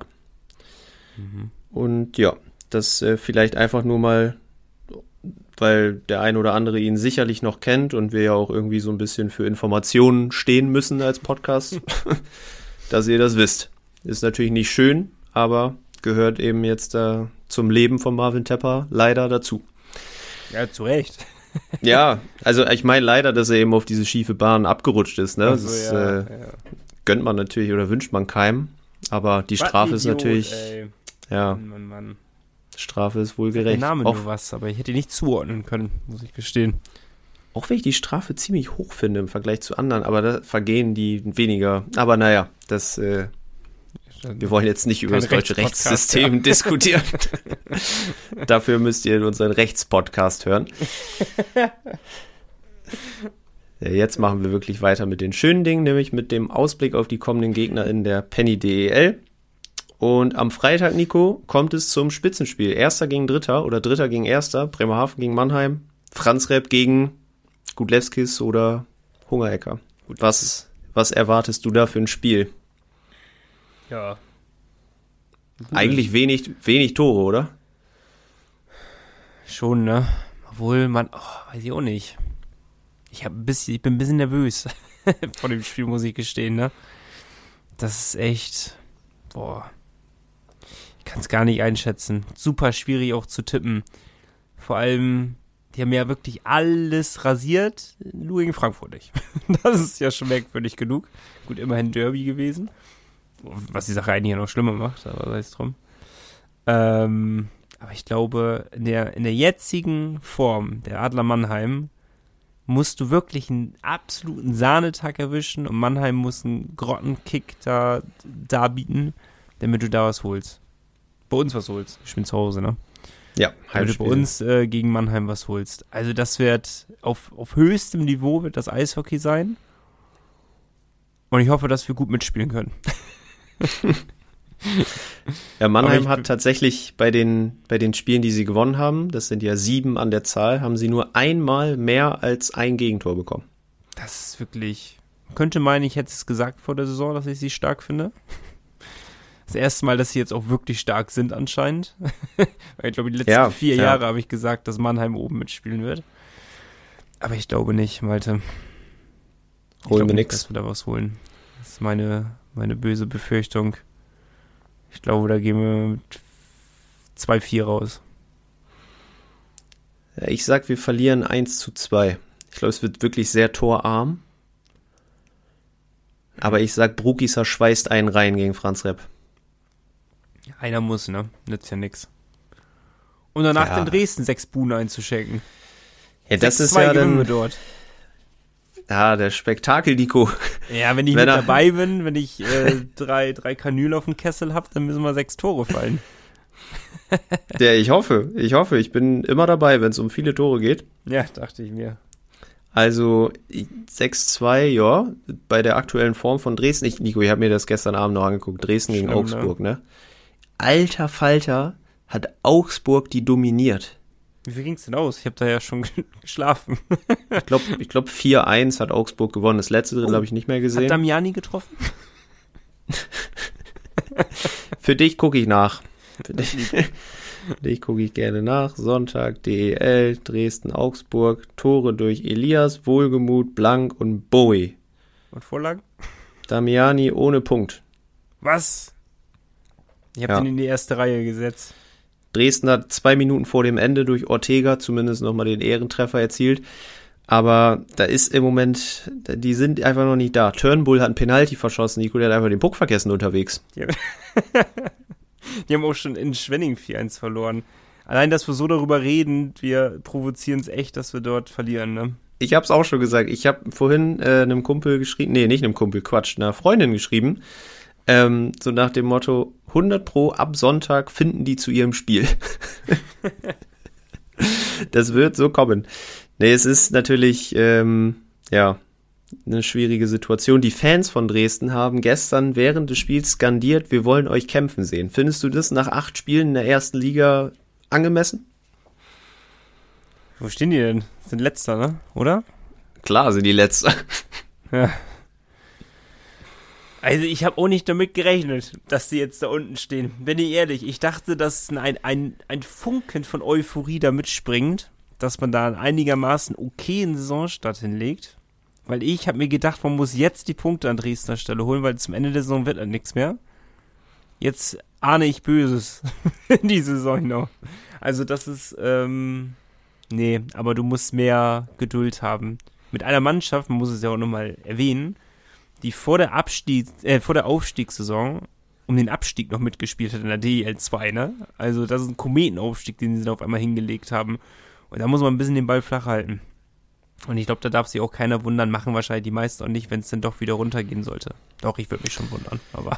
Und ja, das vielleicht einfach nur mal, weil der ein oder andere ihn sicherlich noch kennt und wir ja auch irgendwie so ein bisschen für Informationen stehen müssen als Podcast, dass ihr das wisst. Ist natürlich nicht schön, aber gehört eben jetzt zum Leben von Marvin Tepper leider dazu. Ja, zu Recht. Ja, also ich meine leider, dass er eben auf diese schiefe Bahn abgerutscht ist. Ne? Also, Das gönnt man natürlich oder wünscht man keinem. Aber die Strafe ist natürlich, ja, Mann. Strafe ist wohl Der gerecht. Name Auch, nur was, aber ich hätte ihn nicht zuordnen können, muss ich gestehen. auch wenn ich die Strafe ziemlich hoch finde im Vergleich zu anderen, aber da vergehen die weniger. Aber naja, wir wollen jetzt nicht über das deutsche Rechtssystem diskutieren. Dafür müsst ihr unseren Rechtspodcast hören. Ja, jetzt machen wir wirklich weiter mit den schönen Dingen, nämlich mit dem Ausblick auf die kommenden Gegner in der Penny DEL. Und am Freitag, Nico, kommt es zum Spitzenspiel. Erster gegen Dritter oder Dritter gegen Erster. Bremerhaven gegen Mannheim. Franz Repp gegen Gudlewskis oder Hungerecker. Was erwartest du da für ein Spiel? Ja. Eigentlich wenig Tore, oder? Schon, ne? Obwohl weiß ich auch nicht. Ich bin ein bisschen nervös vor dem Spiel, muss ich gestehen, ne? Das ist echt, ich kann es gar nicht einschätzen. Super schwierig auch zu tippen. Vor allem, die haben ja wirklich alles rasiert, nur gegen Frankfurt nicht. Das ist ja schon merkwürdig genug. Gut, immerhin Derby gewesen. Was die Sache eigentlich ja noch schlimmer macht, aber sei es drum. Aber ich glaube, in der jetzigen Form der Adler Mannheim musst du wirklich einen absoluten Sahnetag erwischen und Mannheim muss einen Grottenkick da bieten, damit du da was holst. Bei uns was holst. Ich bin zu Hause, ne? Ja, damit du bei uns gegen Mannheim was holst. Also das wird auf höchstem Niveau wird das Eishockey sein. Und ich hoffe, dass wir gut mitspielen können. Ja, Mannheim hat tatsächlich bei den Spielen, die sie gewonnen haben, das sind ja 7 an der Zahl, haben sie nur einmal mehr als ein Gegentor bekommen. Das ist wirklich, könnte meinen, ich hätte es gesagt vor der Saison, dass ich sie stark finde. Das erste Mal, dass sie jetzt auch wirklich stark sind anscheinend. Weil ich glaube, die letzten 4 Jahre habe ich gesagt, dass Mannheim oben mitspielen wird. Aber ich glaube nicht, Malte. Holen wir nix. Dass wir da was holen. Das ist meine böse Befürchtung. Ich glaube, da gehen wir mit 2-4 raus. Ja, ich sag, wir verlieren 1-2. Ich glaube, es wird wirklich sehr torarm. Aber ich sag, Brukisa schweißt einen rein gegen Franz Repp. Einer muss, ne? Nützt ja nix. Und danach den Dresden 6 Buhnen einzuschenken. Ja, das ist ja dann... dort. Ja, der Spektakel-Diko. Ja, wenn ich mit dabei bin, wenn ich 3 Kanüle auf dem Kessel habe, dann müssen mal 6 Tore fallen. Ja, ich hoffe. Ich bin immer dabei, wenn es um viele Tore geht. Ja, dachte ich mir. Also 6-2, ja, bei der aktuellen Form von Dresden. Nico, ich habe mir das gestern Abend noch angeguckt. Dresden gegen Augsburg, ne? Alter Falter, hat Augsburg die dominiert. Wie viel ging's denn aus? Ich habe da ja schon geschlafen. Ich glaub 4-1 hat Augsburg gewonnen. Das letzte Drittel habe ich nicht mehr gesehen. Hat Damiani getroffen? Für dich gucke ich nach. Für dich gucke ich gerne nach. Sonntag, DEL, Dresden, Augsburg. Tore durch Elias, Wohlgemuth, Blank und Bowie. Und Vorlagen? Damiani ohne Punkt. Was? Ich habe den in die erste Reihe gesetzt. Dresden hat 2 Minuten vor dem Ende durch Ortega zumindest nochmal den Ehrentreffer erzielt. Aber da ist im Moment, die sind einfach noch nicht da. Turnbull hat einen Penalty verschossen. Nico, der hat einfach den Puck vergessen unterwegs. Die haben auch schon in Schwenning 4-1 verloren. Allein, dass wir so darüber reden, wir provozieren es echt, dass wir dort verlieren, ne? Ich hab's auch schon gesagt. Ich habe vorhin einem Kumpel geschrieben, nicht einem Kumpel, einer Freundin geschrieben, so nach dem Motto, 100% ab Sonntag finden die zu ihrem Spiel. Das wird so kommen. Nee, es ist natürlich, eine schwierige Situation. Die Fans von Dresden haben gestern während des Spiels skandiert, wir wollen euch kämpfen sehen. Findest du das nach 8 Spielen in der ersten Liga angemessen? Wo stehen die denn? Sind Letzter, ne? Oder? Klar sind die Letzter. Ja. Also ich habe auch nicht damit gerechnet, dass die jetzt da unten stehen. Bin ich ehrlich, ich dachte, dass ein Funken von Euphorie da mitspringt, dass man da einen einigermaßen okayen Saisonstart hinlegt. Weil ich habe mir gedacht, man muss jetzt die Punkte an Dresdner Stelle holen, weil zum Ende der Saison wird dann nichts mehr. Jetzt ahne ich Böses in die Saison hinaus. Also das ist, nee, aber du musst mehr Geduld haben. Mit einer Mannschaft, man muss es ja auch nochmal erwähnen, die vor der Aufstiegssaison um den Abstieg noch mitgespielt hat in der DEL 2, ne? Also das ist ein Kometenaufstieg, den sie da auf einmal hingelegt haben. Und da muss man ein bisschen den Ball flach halten. Und ich glaube, da darf sich auch keiner wundern, machen wahrscheinlich die meisten auch nicht, wenn es dann doch wieder runtergehen sollte. Doch, ich würde mich schon wundern, aber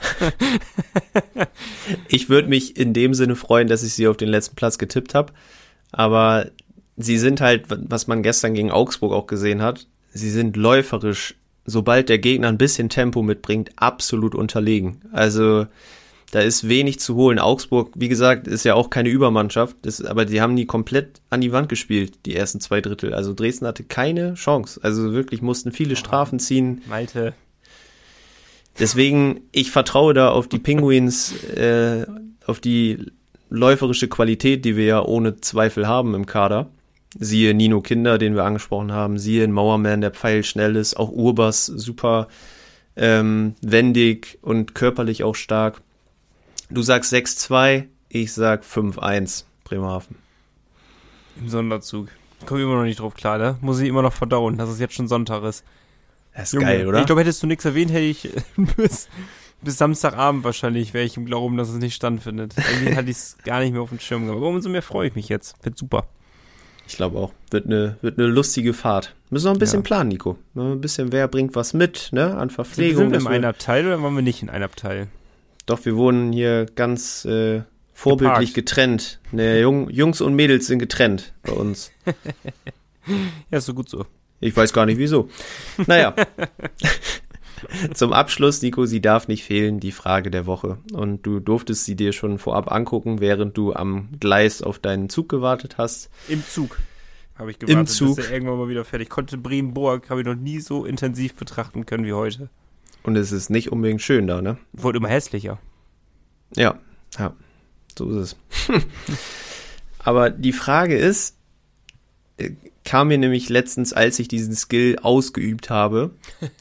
ich würde mich in dem Sinne freuen, dass ich sie auf den letzten Platz getippt habe. Aber sie sind halt, was man gestern gegen Augsburg auch gesehen hat, sie sind läuferisch, sobald der Gegner ein bisschen Tempo mitbringt, absolut unterlegen. Also da ist wenig zu holen. Augsburg, wie gesagt, ist ja auch keine Übermannschaft, aber die haben die komplett an die Wand gespielt, die ersten 2 Drittel. Also Dresden hatte keine Chance. Also wirklich mussten viele Strafen ziehen. Malte. Deswegen, ich vertraue da auf die Pinguins, auf die läuferische Qualität, die wir ja ohne Zweifel haben im Kader. Siehe Nino Kinder, den wir angesprochen haben, siehe Mauerman, der pfeilschnell ist, auch Urbas super wendig und körperlich auch stark. Du sagst 6-2, ich sag 5-1, Bremerhaven. Im Sonderzug. Komme ich immer noch nicht drauf klar, ne? Muss ich immer noch verdauen, dass es jetzt schon Sonntag ist. Das ist Junge, geil, oder? Ich glaube, hättest du nichts erwähnt, hätte ich bis Samstagabend wahrscheinlich, wäre ich im Glauben, dass es nicht stattfindet. Irgendwie hatte ich es gar nicht mehr auf dem Schirm gehabt. Aber umso mehr freue ich mich jetzt. Wird super. Ich glaube auch. Wird eine lustige Fahrt. Müssen wir noch ein bisschen planen, Nico. Ein bisschen, wer bringt was mit, ne? An Verpflegung. Sind wir in einem Abteil oder waren wir nicht in einem Abteil? Doch, wir wohnen hier ganz vorbildlich getrennt. Ne, Jungs und Mädels sind getrennt bei uns. Ja, ist so gut so. Ich weiß gar nicht, wieso. Naja. Zum Abschluss, Nico, sie darf nicht fehlen, die Frage der Woche. Und du durftest sie dir schon vorab angucken, während du am Gleis auf deinen Zug gewartet hast. Im Zug habe ich gewartet, Im Zug. bis er irgendwann mal wieder fertig. Konnte Bremen-Burg, habe ich noch nie so intensiv betrachten können wie heute. Und es ist nicht unbedingt schön da, ne? Wurde immer hässlicher. Ja, so ist es. Aber die Frage ist, kam mir nämlich letztens, als ich diesen Skill ausgeübt habe,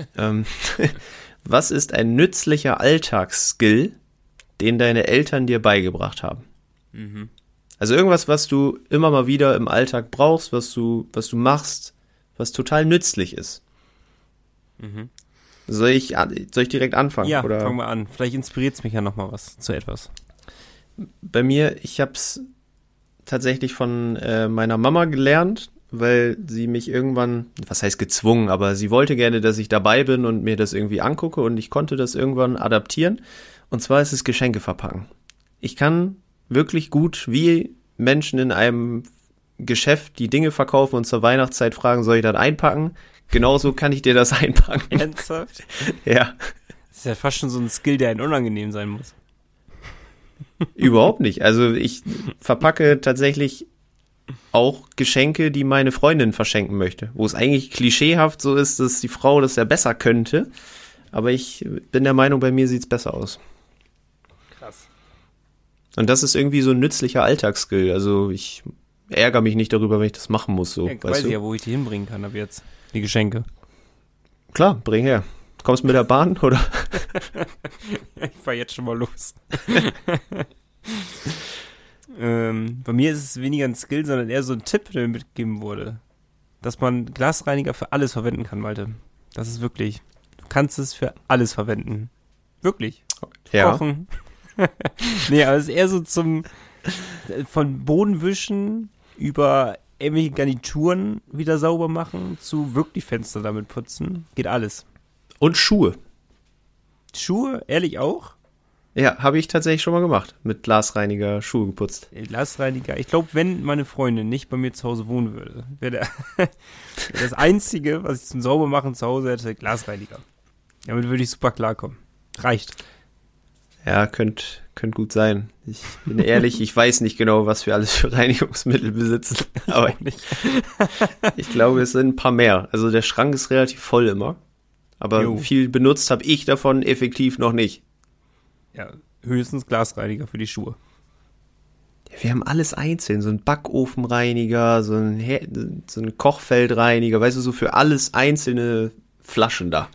was ist ein nützlicher Alltagsskill, den deine Eltern dir beigebracht haben? Mhm. Also irgendwas, was du immer mal wieder im Alltag brauchst, was du machst, was total nützlich ist. Mhm. Soll ich direkt anfangen? Ja, oder? Fangen wir an. Vielleicht inspiriert es mich ja nochmal was zu etwas. Bei mir, ich habe es tatsächlich von meiner Mama gelernt, weil sie mich irgendwann, was heißt gezwungen, aber sie wollte gerne, dass ich dabei bin und mir das irgendwie angucke und ich konnte das irgendwann adaptieren. Und zwar ist es Geschenke verpacken. Ich kann wirklich gut, wie Menschen in einem Geschäft, die Dinge verkaufen und zur Weihnachtszeit fragen, soll ich das einpacken? Genauso kann ich dir das einpacken. Ernsthaft? Ja. Das ist ja fast schon so ein Skill, der unangenehm sein muss. Überhaupt nicht. Also ich verpacke tatsächlich auch Geschenke, die meine Freundin verschenken möchte. Wo es eigentlich klischeehaft so ist, dass die Frau das ja besser könnte. Aber ich bin der Meinung, bei mir sieht es besser aus. Krass. Und das ist irgendwie so ein nützlicher Alltagsskill. Also ich ärgere mich nicht darüber, wenn ich das machen muss. So, ja, weiß ich ja, wo ich die hinbringen kann ab jetzt. Die Geschenke. Klar, bring her. Kommst du mit der Bahn, oder? Ich fahr jetzt schon mal los. Bei mir ist es weniger ein Skill, sondern eher so ein Tipp, der mir mitgegeben wurde. Dass man Glasreiniger für alles verwenden kann, Malte. Das ist wirklich. Du kannst es für alles verwenden. Wirklich. Ja. Kochen. Nee, aber es ist eher so von Bodenwischen über irgendwelche Garnituren wieder sauber machen zu wirklich Fenster damit putzen. Geht alles. Und Schuhe. Schuhe, ehrlich auch? Ja, habe ich tatsächlich schon mal gemacht. Mit Glasreiniger Schuhe geputzt. Glasreiniger. Ich glaube, wenn meine Freundin nicht bei mir zu Hause wohnen würde, wäre das Einzige, was ich zum Saubermachen zu Hause hätte, Glasreiniger. Damit würde ich super klarkommen. Reicht. Ja, könnte gut sein. Ich bin ehrlich, ich weiß nicht genau, was wir alles für Reinigungsmittel besitzen. Aber ich glaube, es sind ein paar mehr. Also der Schrank ist relativ voll immer. Aber viel benutzt habe ich davon effektiv noch nicht. Ja, höchstens Glasreiniger für die Schuhe. Ja, wir haben alles einzeln. So ein Backofenreiniger, so ein Kochfeldreiniger. Weißt du, so für alles einzelne Flaschen da.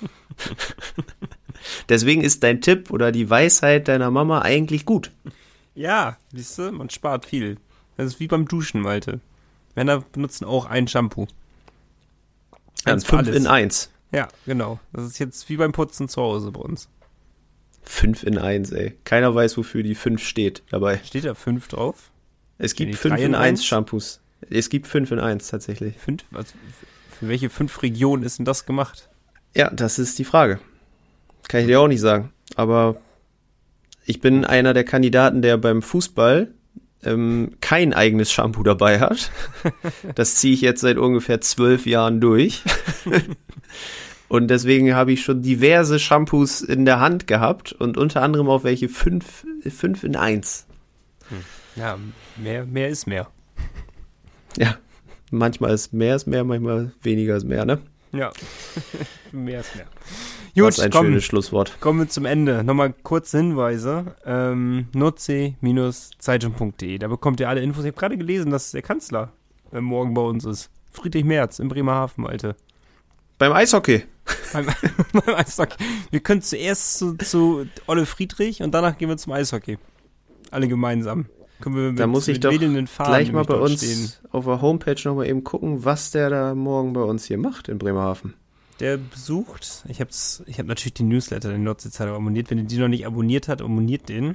Deswegen ist dein Tipp oder die Weisheit deiner Mama eigentlich gut. Ja, siehst du, man spart viel. Das ist wie beim Duschen, Malte. Männer benutzen auch ein Shampoo. Dann 5 in 1. Ja, genau. Das ist jetzt wie beim Putzen zu Hause bei uns. 5 in 1, ey. Keiner weiß, wofür die 5 steht dabei. Steht da 5 drauf? Es gibt 5 in 1 Shampoos. Es gibt 5 in 1 tatsächlich. 5? Also für welche 5 Regionen ist denn das gemacht? Ja, das ist die Frage. Kann ich dir auch nicht sagen. Aber ich bin einer der Kandidaten, der beim Fußball kein eigenes Shampoo dabei hat. Das ziehe ich jetzt seit ungefähr 12 Jahren durch. Und deswegen habe ich schon diverse Shampoos in der Hand gehabt und unter anderem auch welche 5 in 1. Ja, mehr ist mehr. Ja, manchmal ist mehr, manchmal weniger ist mehr, ne? Ja, mehr ist mehr. Gut, ein schönes Schlusswort. Kommen wir zum Ende. Nochmal kurze Hinweise. nordsee-zeitung.de. Da bekommt ihr alle Infos. Ich habe gerade gelesen, dass der Kanzler morgen bei uns ist. Friedrich Merz in Bremerhaven, Alte. Beim Eishockey. Beim Eishockey. Wir können zuerst zu Olle Friedrich und danach gehen wir zum Eishockey. Alle gemeinsam. Können wir da muss ich doch gleich mal bei uns stehen. Auf der Homepage nochmal eben gucken, was der da morgen bei uns hier macht in Bremerhaven. Der besucht, ich hab natürlich die Newsletter der Nordsee-Zeitung abonniert. Wenn ihr die noch nicht abonniert habt, abonniert den.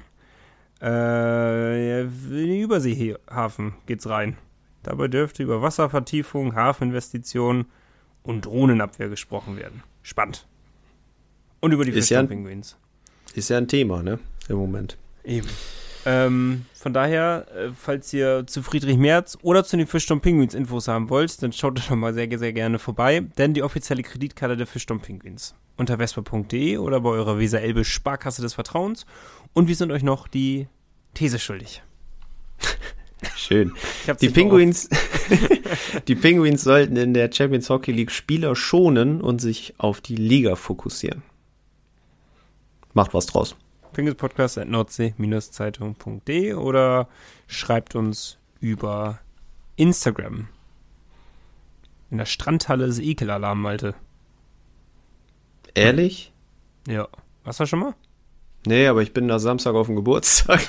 In den Überseehafen geht's rein. Dabei dürfte über Wasservertiefung, Hafeninvestitionen und Drohnenabwehr gesprochen werden. Spannend. Und über die Fischtown-Pinguins. Ist ja ein Thema, ne? Im Moment. Eben. Von daher, falls ihr zu Friedrich Merz oder zu den Fischtown-Pinguins Infos haben wollt, dann schaut doch mal sehr, sehr gerne vorbei. Denn die offizielle Kreditkarte der Fischtown-Pinguins unter vespa.de oder bei eurer Weser-Elbe Sparkasse des Vertrauens. Und wir sind euch noch die These schuldig. Schön. Die Pinguins sollten in der Champions Hockey League Spieler schonen und sich auf die Liga fokussieren. Macht was draus. pinguinspodcast@nordsee-zeitung.de oder schreibt uns über Instagram. In der Strandhalle ist Ekelalarm, Malte. Ehrlich? Ja. Warst du schon mal? Nee, aber ich bin da Samstag auf dem Geburtstag.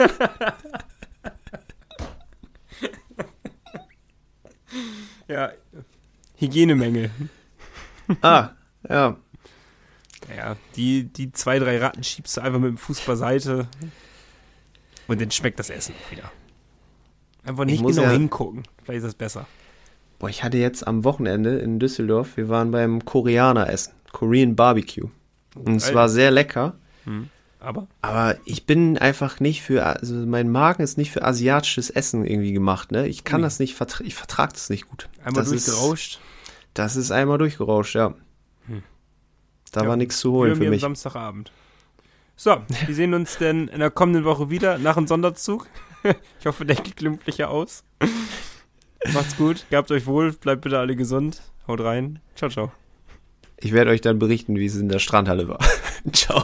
Ja, Hygienemängel. Ja. Ja, die 2, 3 Ratten schiebst du einfach mit dem Fuß beiseite und dann schmeckt das Essen wieder. Einfach nicht genau hingucken, vielleicht ist das besser. Boah, ich hatte jetzt am Wochenende in Düsseldorf, wir waren beim Koreaner essen, Korean Barbecue. Und es war sehr lecker. Aber ich bin einfach nicht also mein Magen ist nicht für asiatisches Essen irgendwie gemacht, ne? Ich kann das nicht, ich vertrage das nicht gut. Einmal durchgerauscht? Das ist einmal durchgerauscht, ja. Da war nichts zu holen für mich. Am Samstagabend. So, wir sehen uns denn in der kommenden Woche wieder nach einem Sonderzug. Ich hoffe, der geht glimpflicher aus. Macht's gut, gehabt euch wohl, bleibt bitte alle gesund. Haut rein. Ciao, ciao. Ich werde euch dann berichten, wie es in der Strandhalle war. Ciao.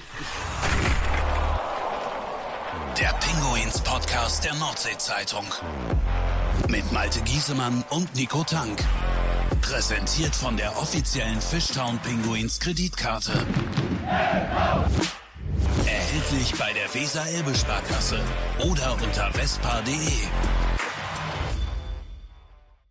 Der Pinguins-Podcast der Nordsee-Zeitung. Mit Malte Giesemann und Nico Tank. Präsentiert von der offiziellen Fischtown Pinguins Kreditkarte. Erhältlich bei der Weser-Elbe Sparkasse oder unter vespa.de.